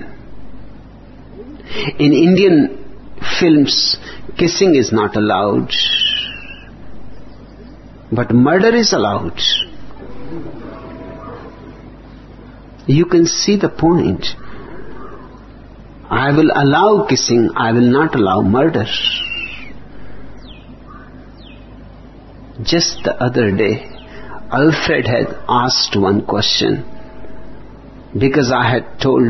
In Indian films, kissing is not allowed, but murder is allowed. You can see the point. I will allow kissing, I will not allow murder. Just the other day, Alfred had asked one question, because I had told,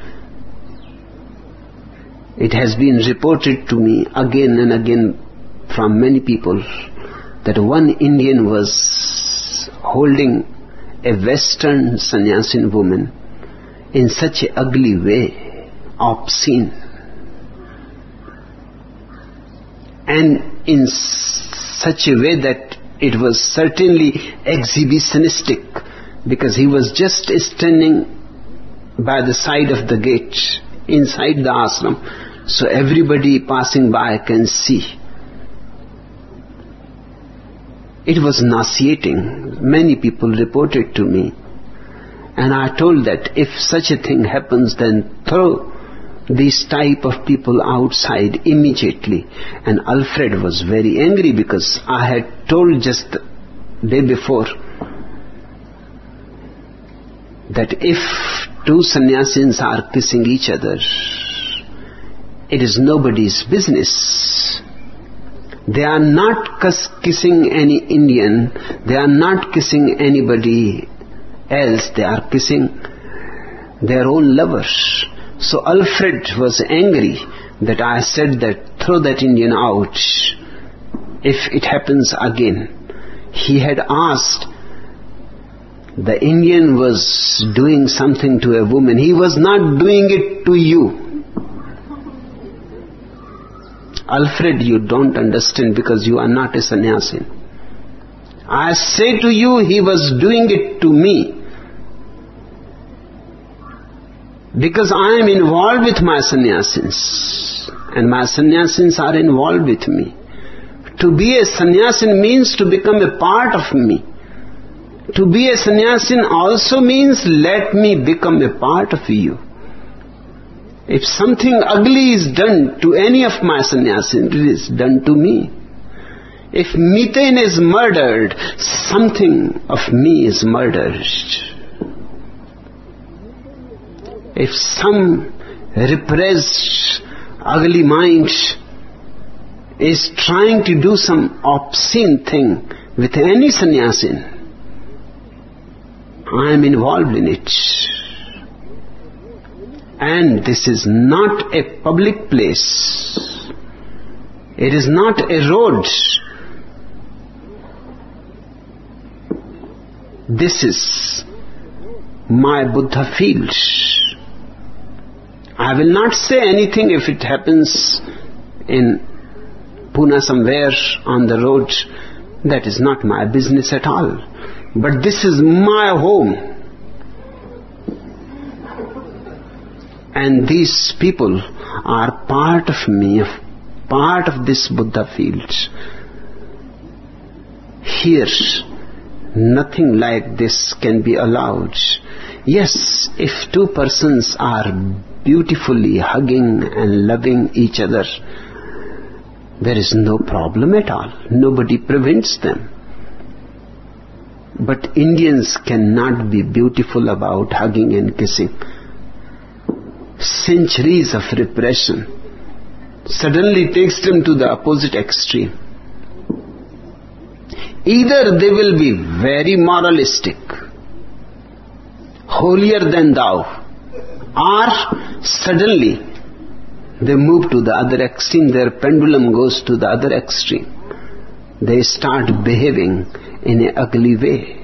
it has been reported to me again and again from many people, that one Indian was holding a Western sannyasin woman in such an ugly way, obscene, and in such a way that it was certainly exhibitionistic, because he was just standing by the side of the gate inside the ashram, so everybody passing by can see. It was nauseating. Many people reported to me, and I told that if such a thing happens, then throw these type of people outside immediately. And Alfred was very angry, because I had told just the day before that if two sannyasins are kissing each other, it is nobody's business. They are not kissing any Indian, they are not kissing anybody else, they are kissing their own lovers. So Alfred was angry that I said that throw that Indian out if it happens again. He had asked, the Indian was doing something to a woman, he was not doing it to you. Alfred, you don't understand, because you are not a sannyasin. I say to you, he was doing it to me, because I am involved with my sannyasins, and my sannyasins are involved with me. To be a sannyasin means to become a part of me. To be a sannyasin also means let me become a part of you. If something ugly is done to any of my sannyasins, it is done to me. If Miten is murdered, something of me is murdered. If some repressed, ugly mind is trying to do some obscene thing with any sannyasin, I am involved in it. And this is not a public place. It is not a road. This is my Buddha field. I will not say anything if it happens in Pune somewhere on the road. That is not my business at all. But this is my home. And these people are part of me, part of this Buddha field. Here, nothing like this can be allowed. Yes, if two persons are beautifully hugging and loving each other, there is no problem at all. Nobody prevents them. But Indians cannot be beautiful about hugging and kissing. Centuries of repression suddenly takes them to the opposite extreme. Either they will be very moralistic, holier than thou, or suddenly they move to the other extreme. Their pendulum goes to the other extreme. They start behaving in an ugly way.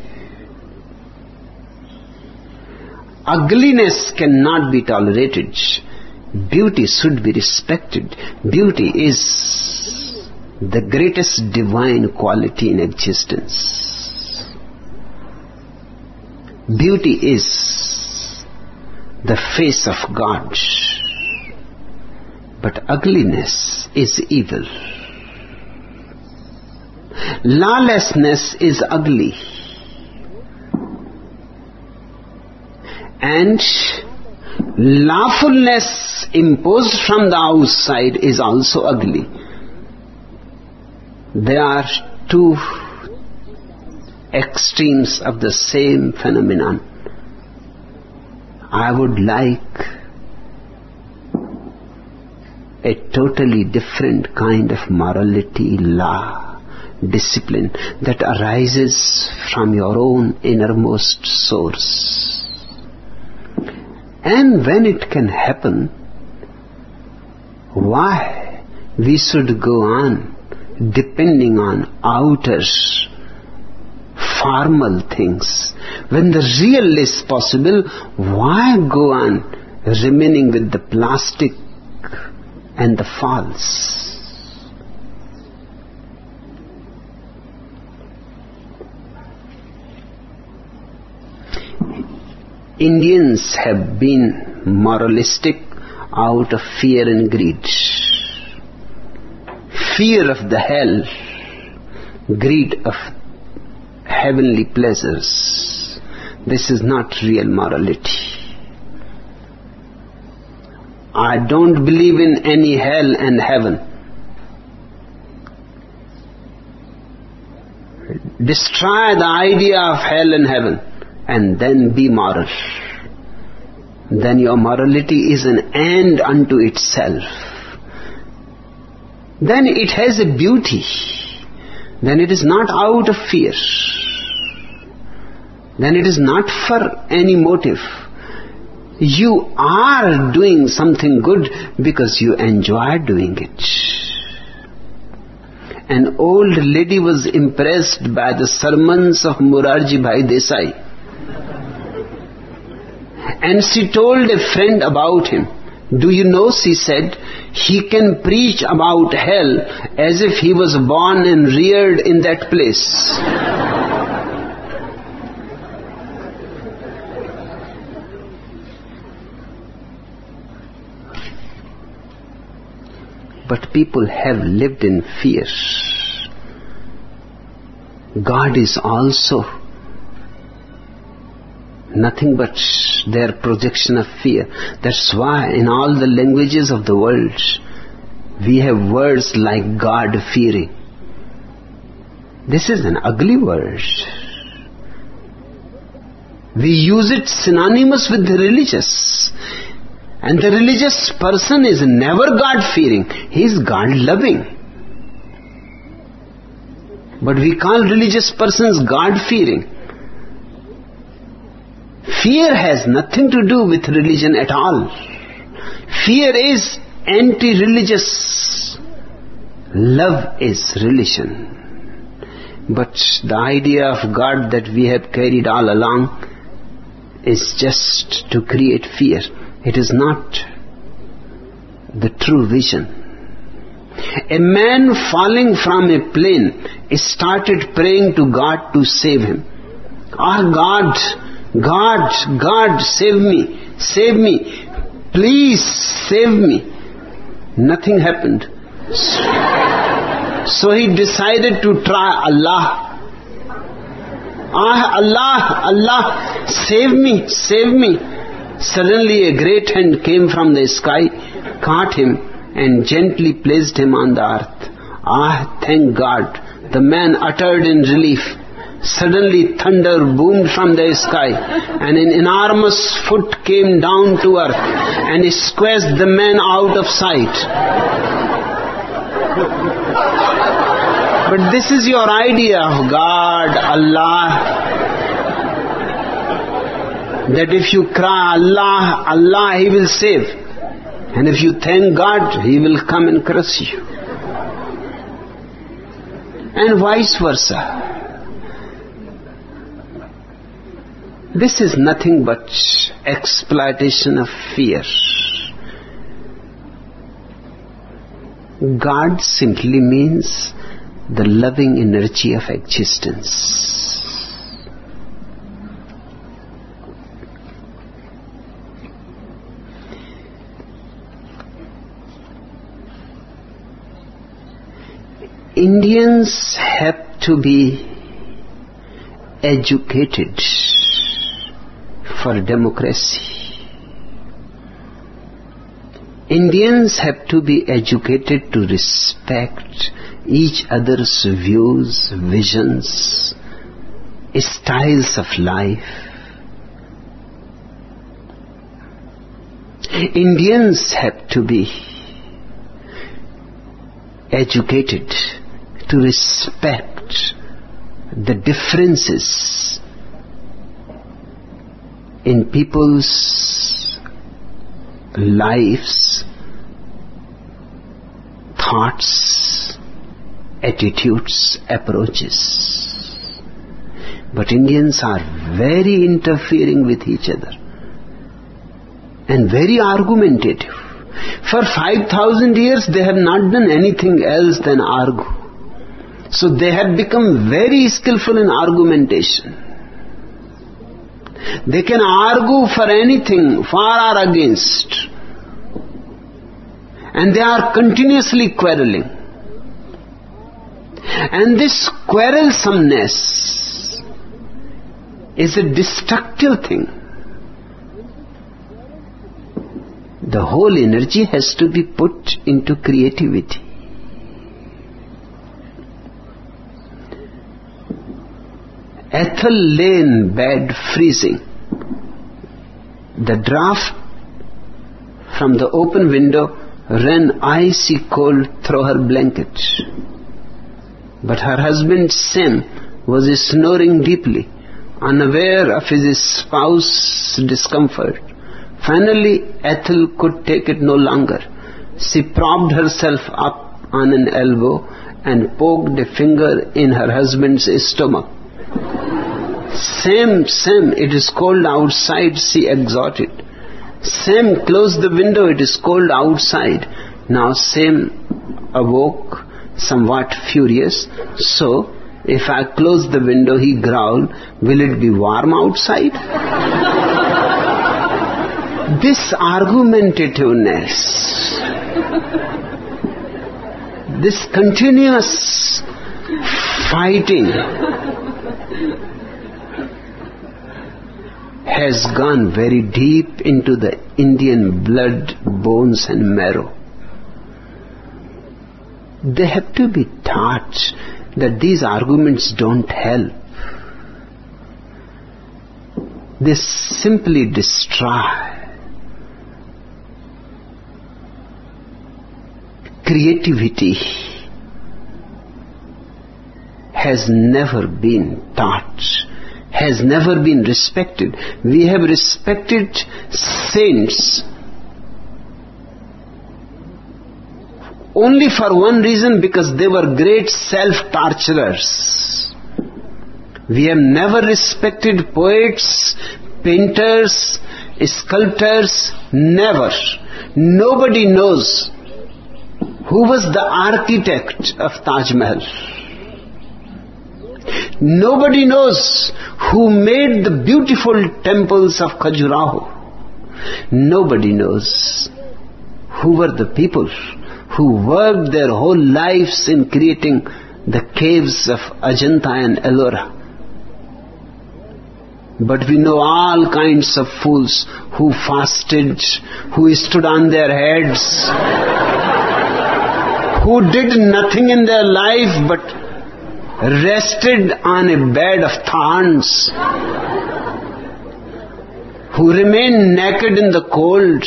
Ugliness cannot be tolerated. Beauty should be respected. Beauty is the greatest divine quality in existence. Beauty is the face of God. But ugliness is evil. Lawlessness is ugly. And lawfulness imposed from the outside is also ugly. They are two extremes of the same phenomenon. I would like a totally different kind of morality, law, discipline that arises from your own innermost source. And when it can happen, why we should go on depending on outer formal things? When the real is possible, why go on remaining with the plastic and the false? Indians have been moralistic out of fear and greed. Fear of the hell, greed of heavenly pleasures. This is not real morality. I don't believe in any hell and heaven. Destroy the idea of hell and heaven and then be moral. Then your morality is an end unto itself. Then it has a beauty. Then it is not out of fear. Then it is not for any motive. You are doing something good because you enjoy doing it. An old lady was impressed by the sermons of Morarji Bhai Desai. And she told a friend about him. Do you know, she said, he can preach about hell as if he was born and reared in that place. But people have lived in fear. God is also nothing but their projection of fear. That's why in all the languages of the world we have words like God-fearing. This is an ugly word. We use it synonymous with the religious. And the religious person is never God-fearing. He is God-loving. But we call religious persons God-fearing. Fear has nothing to do with religion at all. Fear is anti-religious. Love is relation. But the idea of God that we have carried all along is just to create fear. It is not the true vision. A man falling from a plane started praying to God to save him. Ah, God, God, God, save me, save me, please save me. Nothing happened. So he decided to try Allah. Ah, Allah, Allah, save me, save me. Suddenly a great hand came from the sky, caught him and gently placed him on the earth. Ah, thank God. The man uttered in relief. Suddenly thunder boomed from the sky and an enormous foot came down to earth and squeezed the man out of sight. But this is your idea of God, Allah, that if you cry Allah, Allah, He will save. And if you thank God, He will come and crush you. And vice versa. This is nothing but exploitation of fear. God simply means the loving energy of existence. Indians have to be educated for democracy. Indians have to be educated to respect each other's views, visions, styles of life. Indians have to be educated to respect the differences in people's lives, thoughts, attitudes, approaches. But Indians are very interfering with each other and very argumentative. For five thousand years they have not done anything else than argue. So they have become very skillful in argumentation. They can argue for anything, for or against. And they are continuously quarreling. And this quarrelsomeness is a destructive thing. The whole energy has to be put into creativity. Ethel lay in bed freezing. The draught from the open window ran icy cold through her blanket. But her husband Sam was snoring deeply, unaware of his spouse's discomfort. Finally, Ethel could take it no longer. She propped herself up on an elbow and poked a finger in her husband's stomach. Sam, Sam, it is cold outside, she exhorted. Sam, close the window, it is cold outside. Now Sam awoke, somewhat furious. So, if I close the window, he growled, will it be warm outside? This argumentativeness, this continuous fighting has gone very deep into the Indian blood, bones and marrow. They have to be taught that these arguments don't help. They simply destroy. Creativity has never been taught, has never been respected. We have respected saints only for one reason, because they were great self-torturers. We have never respected poets, painters, sculptors, never. Nobody knows who was the architect of Taj Mahal. Nobody knows who made the beautiful temples of Khajuraho. Nobody knows who were the people who worked their whole lives in creating the caves of Ajanta and Ellora. But we know all kinds of fools who fasted, who stood on their heads, who did nothing in their life but rested on a bed of thorns, who remained naked in the cold.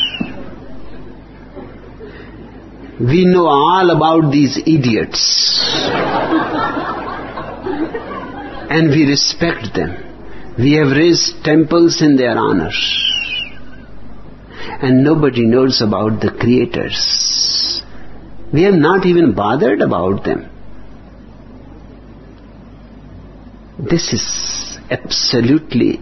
We know all about these idiots. And we respect them. We have raised temples in their honor. And nobody knows about the creators. We have not even bothered about them. This is absolutely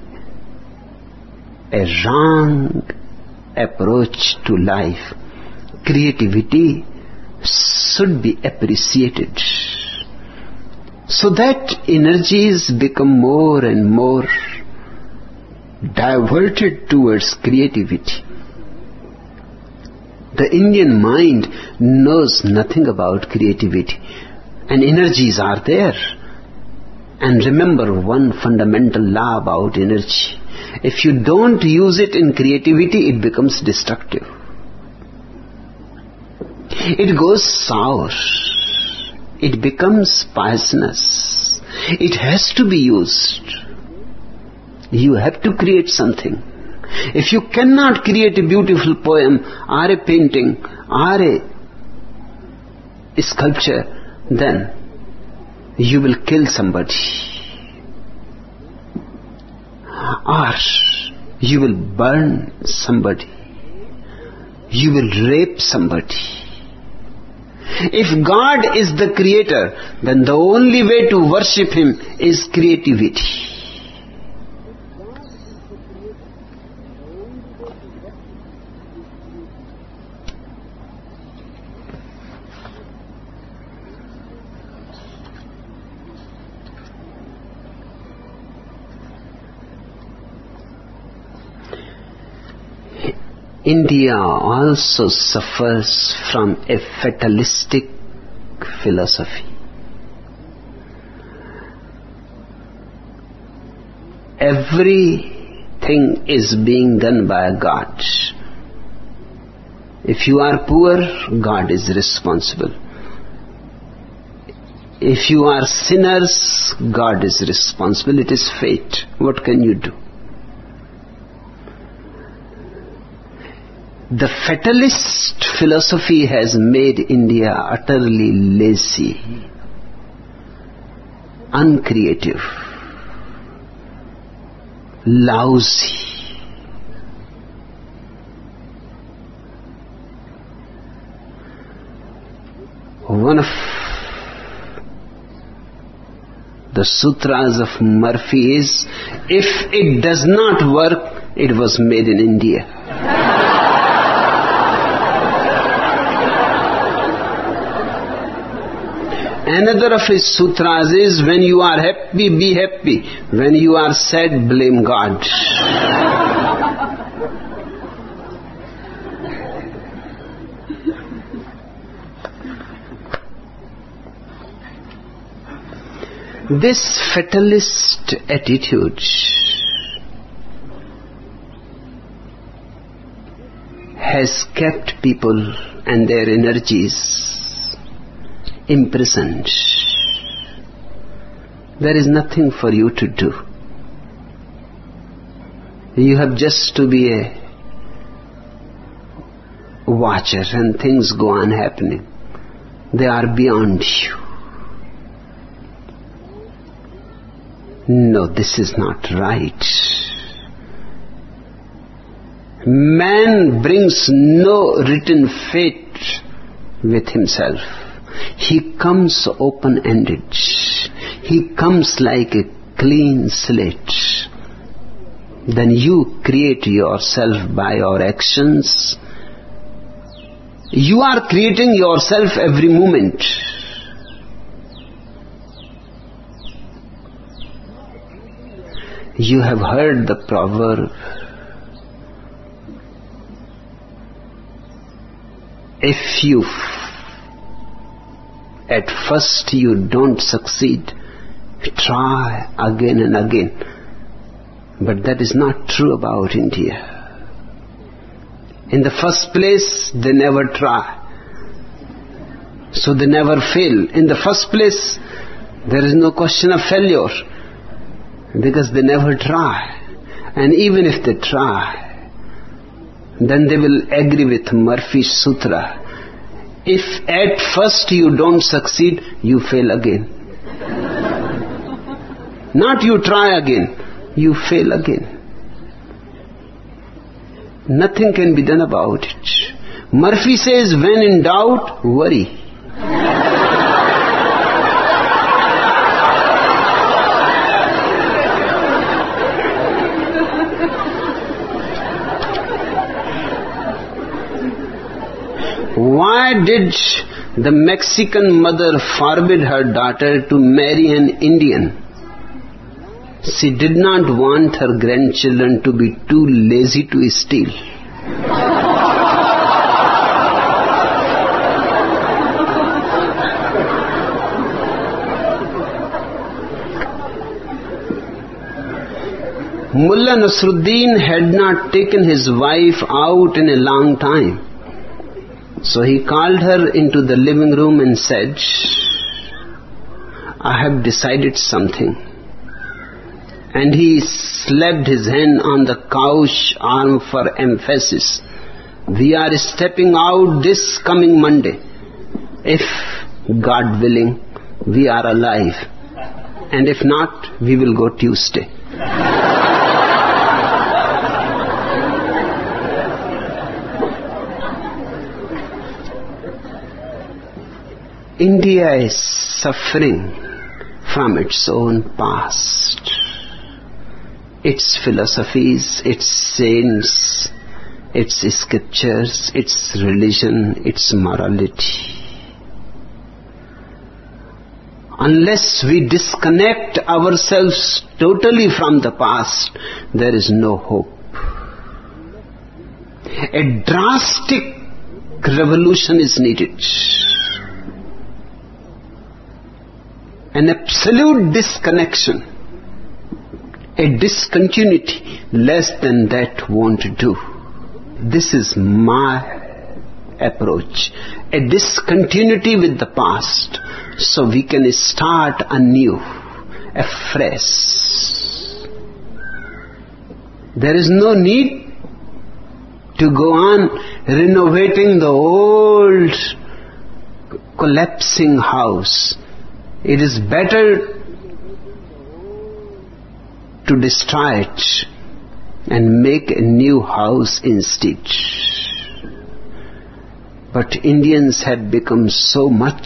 a wrong approach to life. Creativity should be appreciated, so that energies become more and more diverted towards creativity. The Indian mind knows nothing about creativity, and energies are there. And remember one fundamental law about energy. If you don't use it in creativity, it becomes destructive. It goes sour. It becomes poisonous. It has to be used. You have to create something. If you cannot create a beautiful poem or a painting or a sculpture, then you will kill somebody. Or you will burn somebody. You will rape somebody. If God is the creator, then the only way to worship Him is creativity. India also suffers from a fatalistic philosophy. Everything is being done by God. If you are poor, God is responsible. If you are sinners, God is responsible. It is fate. What can you do? The fatalist philosophy has made India utterly lazy, uncreative, lousy. One of the sutras of Murphy is, if it does not work, it was made in India. Another of his sutras is, when you are happy, be happy. When you are sad, blame God. This fatalist attitude has kept people and their energies imprisoned. There is nothing for you to do. You have just to be a watcher and things go on happening. They are beyond you. No, this is not right. Man brings no written fate with himself. He comes open-ended. He comes like a clean slate. Then you create yourself by your actions. You are creating yourself every moment. You have heard the proverb, if you at first you don't succeed, try again and again. But that is not true about India. In the first place, they never try. So they never fail. In the first place, there is no question of failure, because they never try. And even if they try, then they will agree with Murphy's Sutra. If at first you don't succeed, you fail again. Not you try again, you fail again. Nothing can be done about it. Murphy says, when in doubt, worry. Why did the Mexican mother forbid her daughter to marry an Indian? She did not want her grandchildren to be too lazy to steal. Mullah Nasruddin had not taken his wife out in a long time. So he called her into the living room and said, I have decided something. And he slapped his hand on the couch arm for emphasis. We are stepping out this coming Monday. If, God willing, we are alive. And if not, we will go Tuesday. India is suffering from its own past. Its philosophies, its saints, its scriptures, its religion, its morality. Unless we disconnect ourselves totally from the past, there is no hope. A drastic revolution is needed. An absolute disconnection. A discontinuity less than that won't do. This is my approach. A discontinuity with the past, so we can start anew, afresh. There is no need to go on renovating the old collapsing house. It is better to destroy it and make a new house instead. But Indians have become so much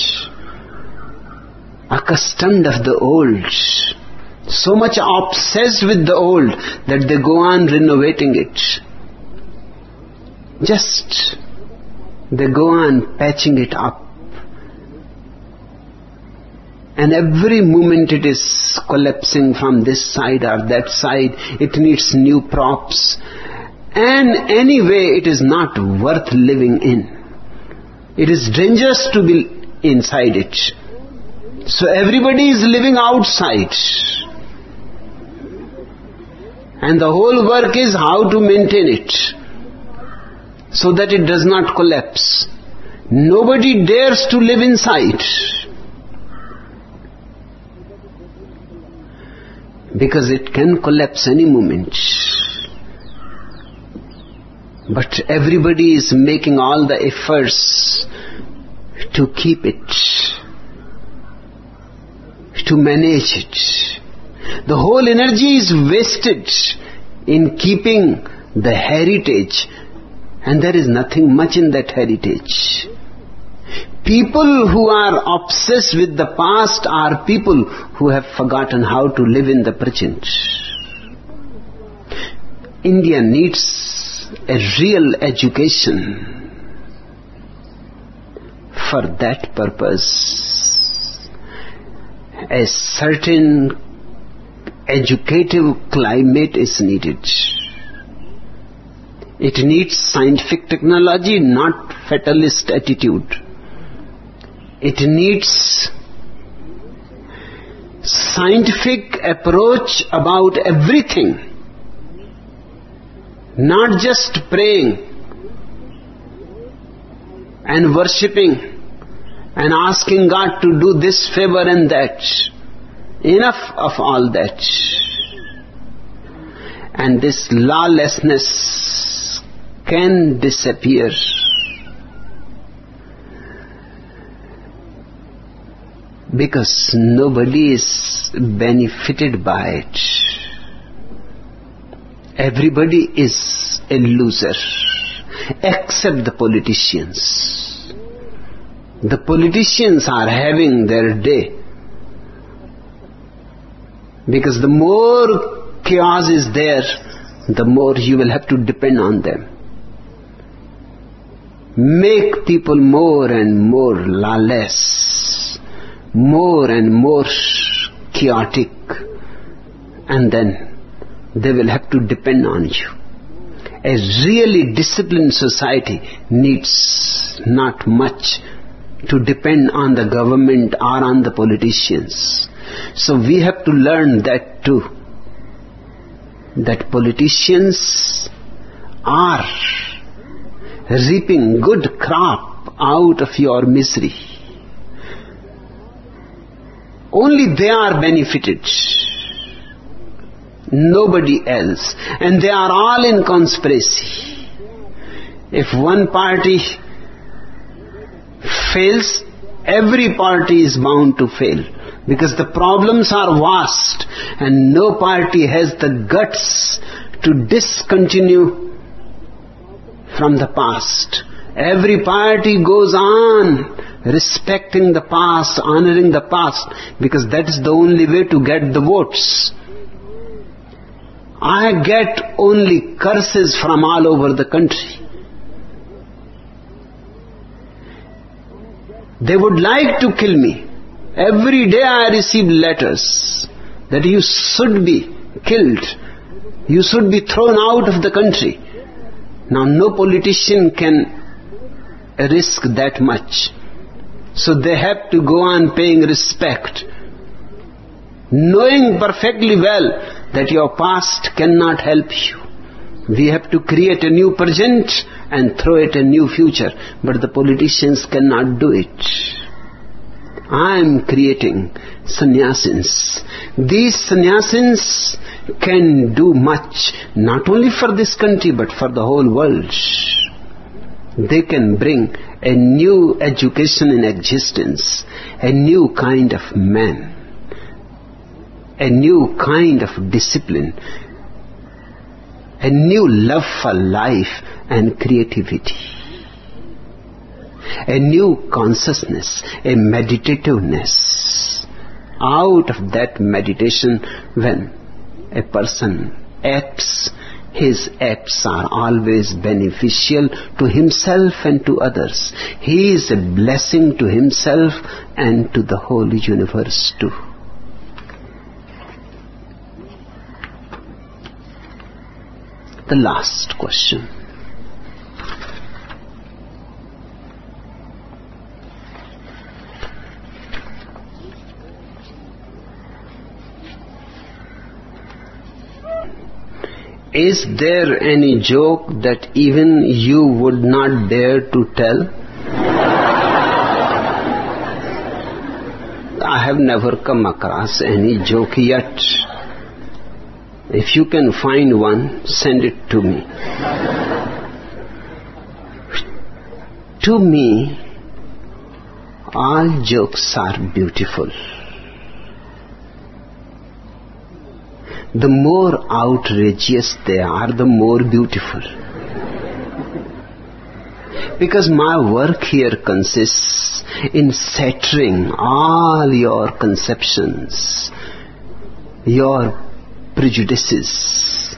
accustomed of the old, so much obsessed with the old, that they go on renovating it. Just, they go on patching it up. And every moment it is collapsing from this side or that side. It needs new props. And anyway, it is not worth living in. It is dangerous to be inside it. So everybody is living outside. And the whole work is how to maintain it, so that it does not collapse. Nobody dares to live inside, because it can collapse any moment. But everybody is making all the efforts to keep it, to manage it. The whole energy is wasted in keeping the heritage, and there is nothing much in that heritage. People who are obsessed with the past are people who have forgotten how to live in the present. India needs a real education. For that purpose, a certain educative climate is needed. It needs scientific technology, not fatalist attitude. It needs scientific approach about everything, not just praying and worshipping and asking God to do this favor and that. Enough of all that. And this lawlessness can disappear. Because nobody is benefited by it. Everybody is a loser, except the politicians. The politicians are having their day. Because the more chaos is there, the more you will have to depend on them. Make people more and more lawless, more and more chaotic, and then they will have to depend on you. A really disciplined society needs not much to depend on the government or on the politicians. So we have to learn that too, that politicians are reaping good crop out of your misery. Only they are benefited, nobody else, and they are all in conspiracy. If one party fails, every party is bound to fail, because the problems are vast and no party has the guts to discontinue from the past. Every party goes on respecting the past, honoring the past, because that is the only way to get the votes. I get only curses from all over the country. They would like to kill me. Every day I receive letters that you should be killed. You should be thrown out of the country. Now no politician can risk that much. So they have to go on paying respect, knowing perfectly well that your past cannot help you. We have to create a new present and throw it a new future, but the politicians cannot do it. I am creating sannyasins. These sannyasins can do much, not only for this country but for the whole world. They can bring a new education in existence, a new kind of man, a new kind of discipline, a new love for life and creativity, a new consciousness, a meditativeness. Out of that meditation, when a person acts, his acts are always beneficial to himself and to others. He is a blessing to himself and to the whole universe too. The last question. Is there any joke that even you would not dare to tell? I have never come across any joke yet. If you can find one, send it to me. To me, all jokes are beautiful. The more outrageous they are, the more beautiful. Because my work here consists in settling all your conceptions, your prejudices.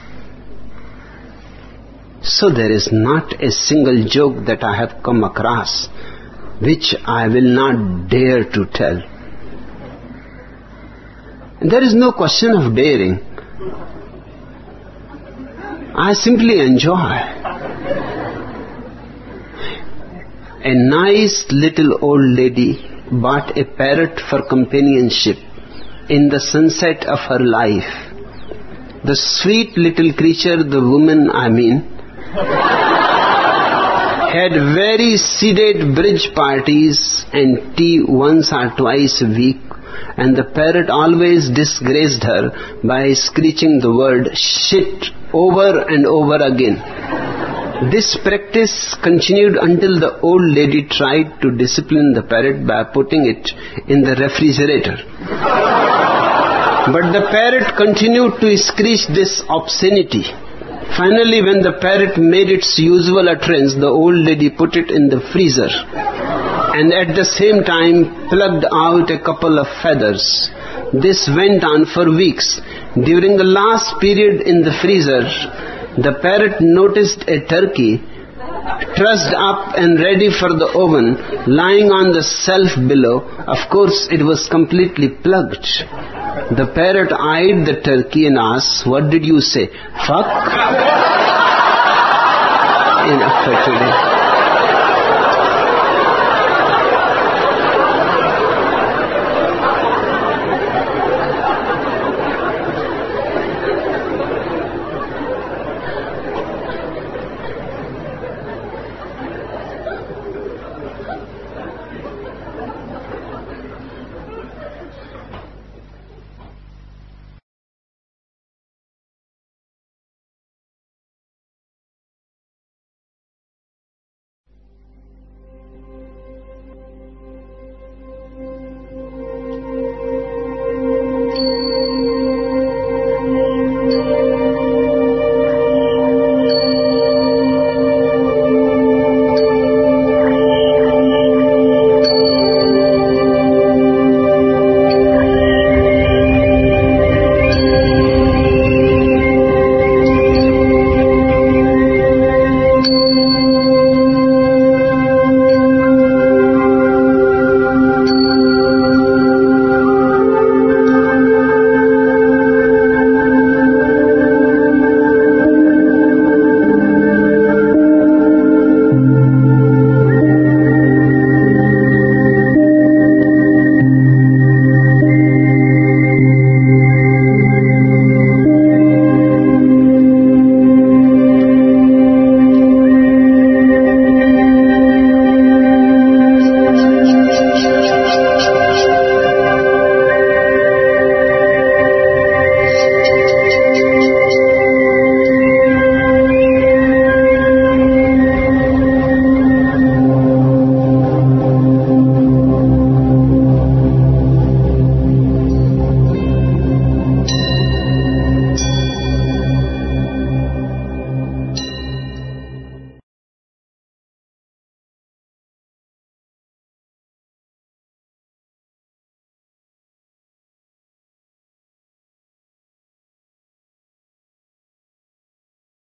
So there is not a single joke that I have come across which I will not dare to tell. And there is no question of daring. I simply enjoy. A nice little old lady bought a parrot for companionship in the sunset of her life. The sweet little creature, the woman I mean, had very sedated bridge parties and tea once or twice a week, and the parrot always disgraced her by screeching the word shit over and over again. This practice continued until the old lady tried to discipline the parrot by putting it in the refrigerator. But the parrot continued to screech this obscenity. Finally, when the parrot made its usual utterance, the old lady put it in the freezer and at the same time plucked out a couple of feathers. This went on for weeks. During the last period in the freezer, the parrot noticed a turkey trussed up and ready for the oven, lying on the shelf below. Of course, it was completely plugged. The parrot eyed the turkey and asked, "What did you say? Fuck?" Enough for today.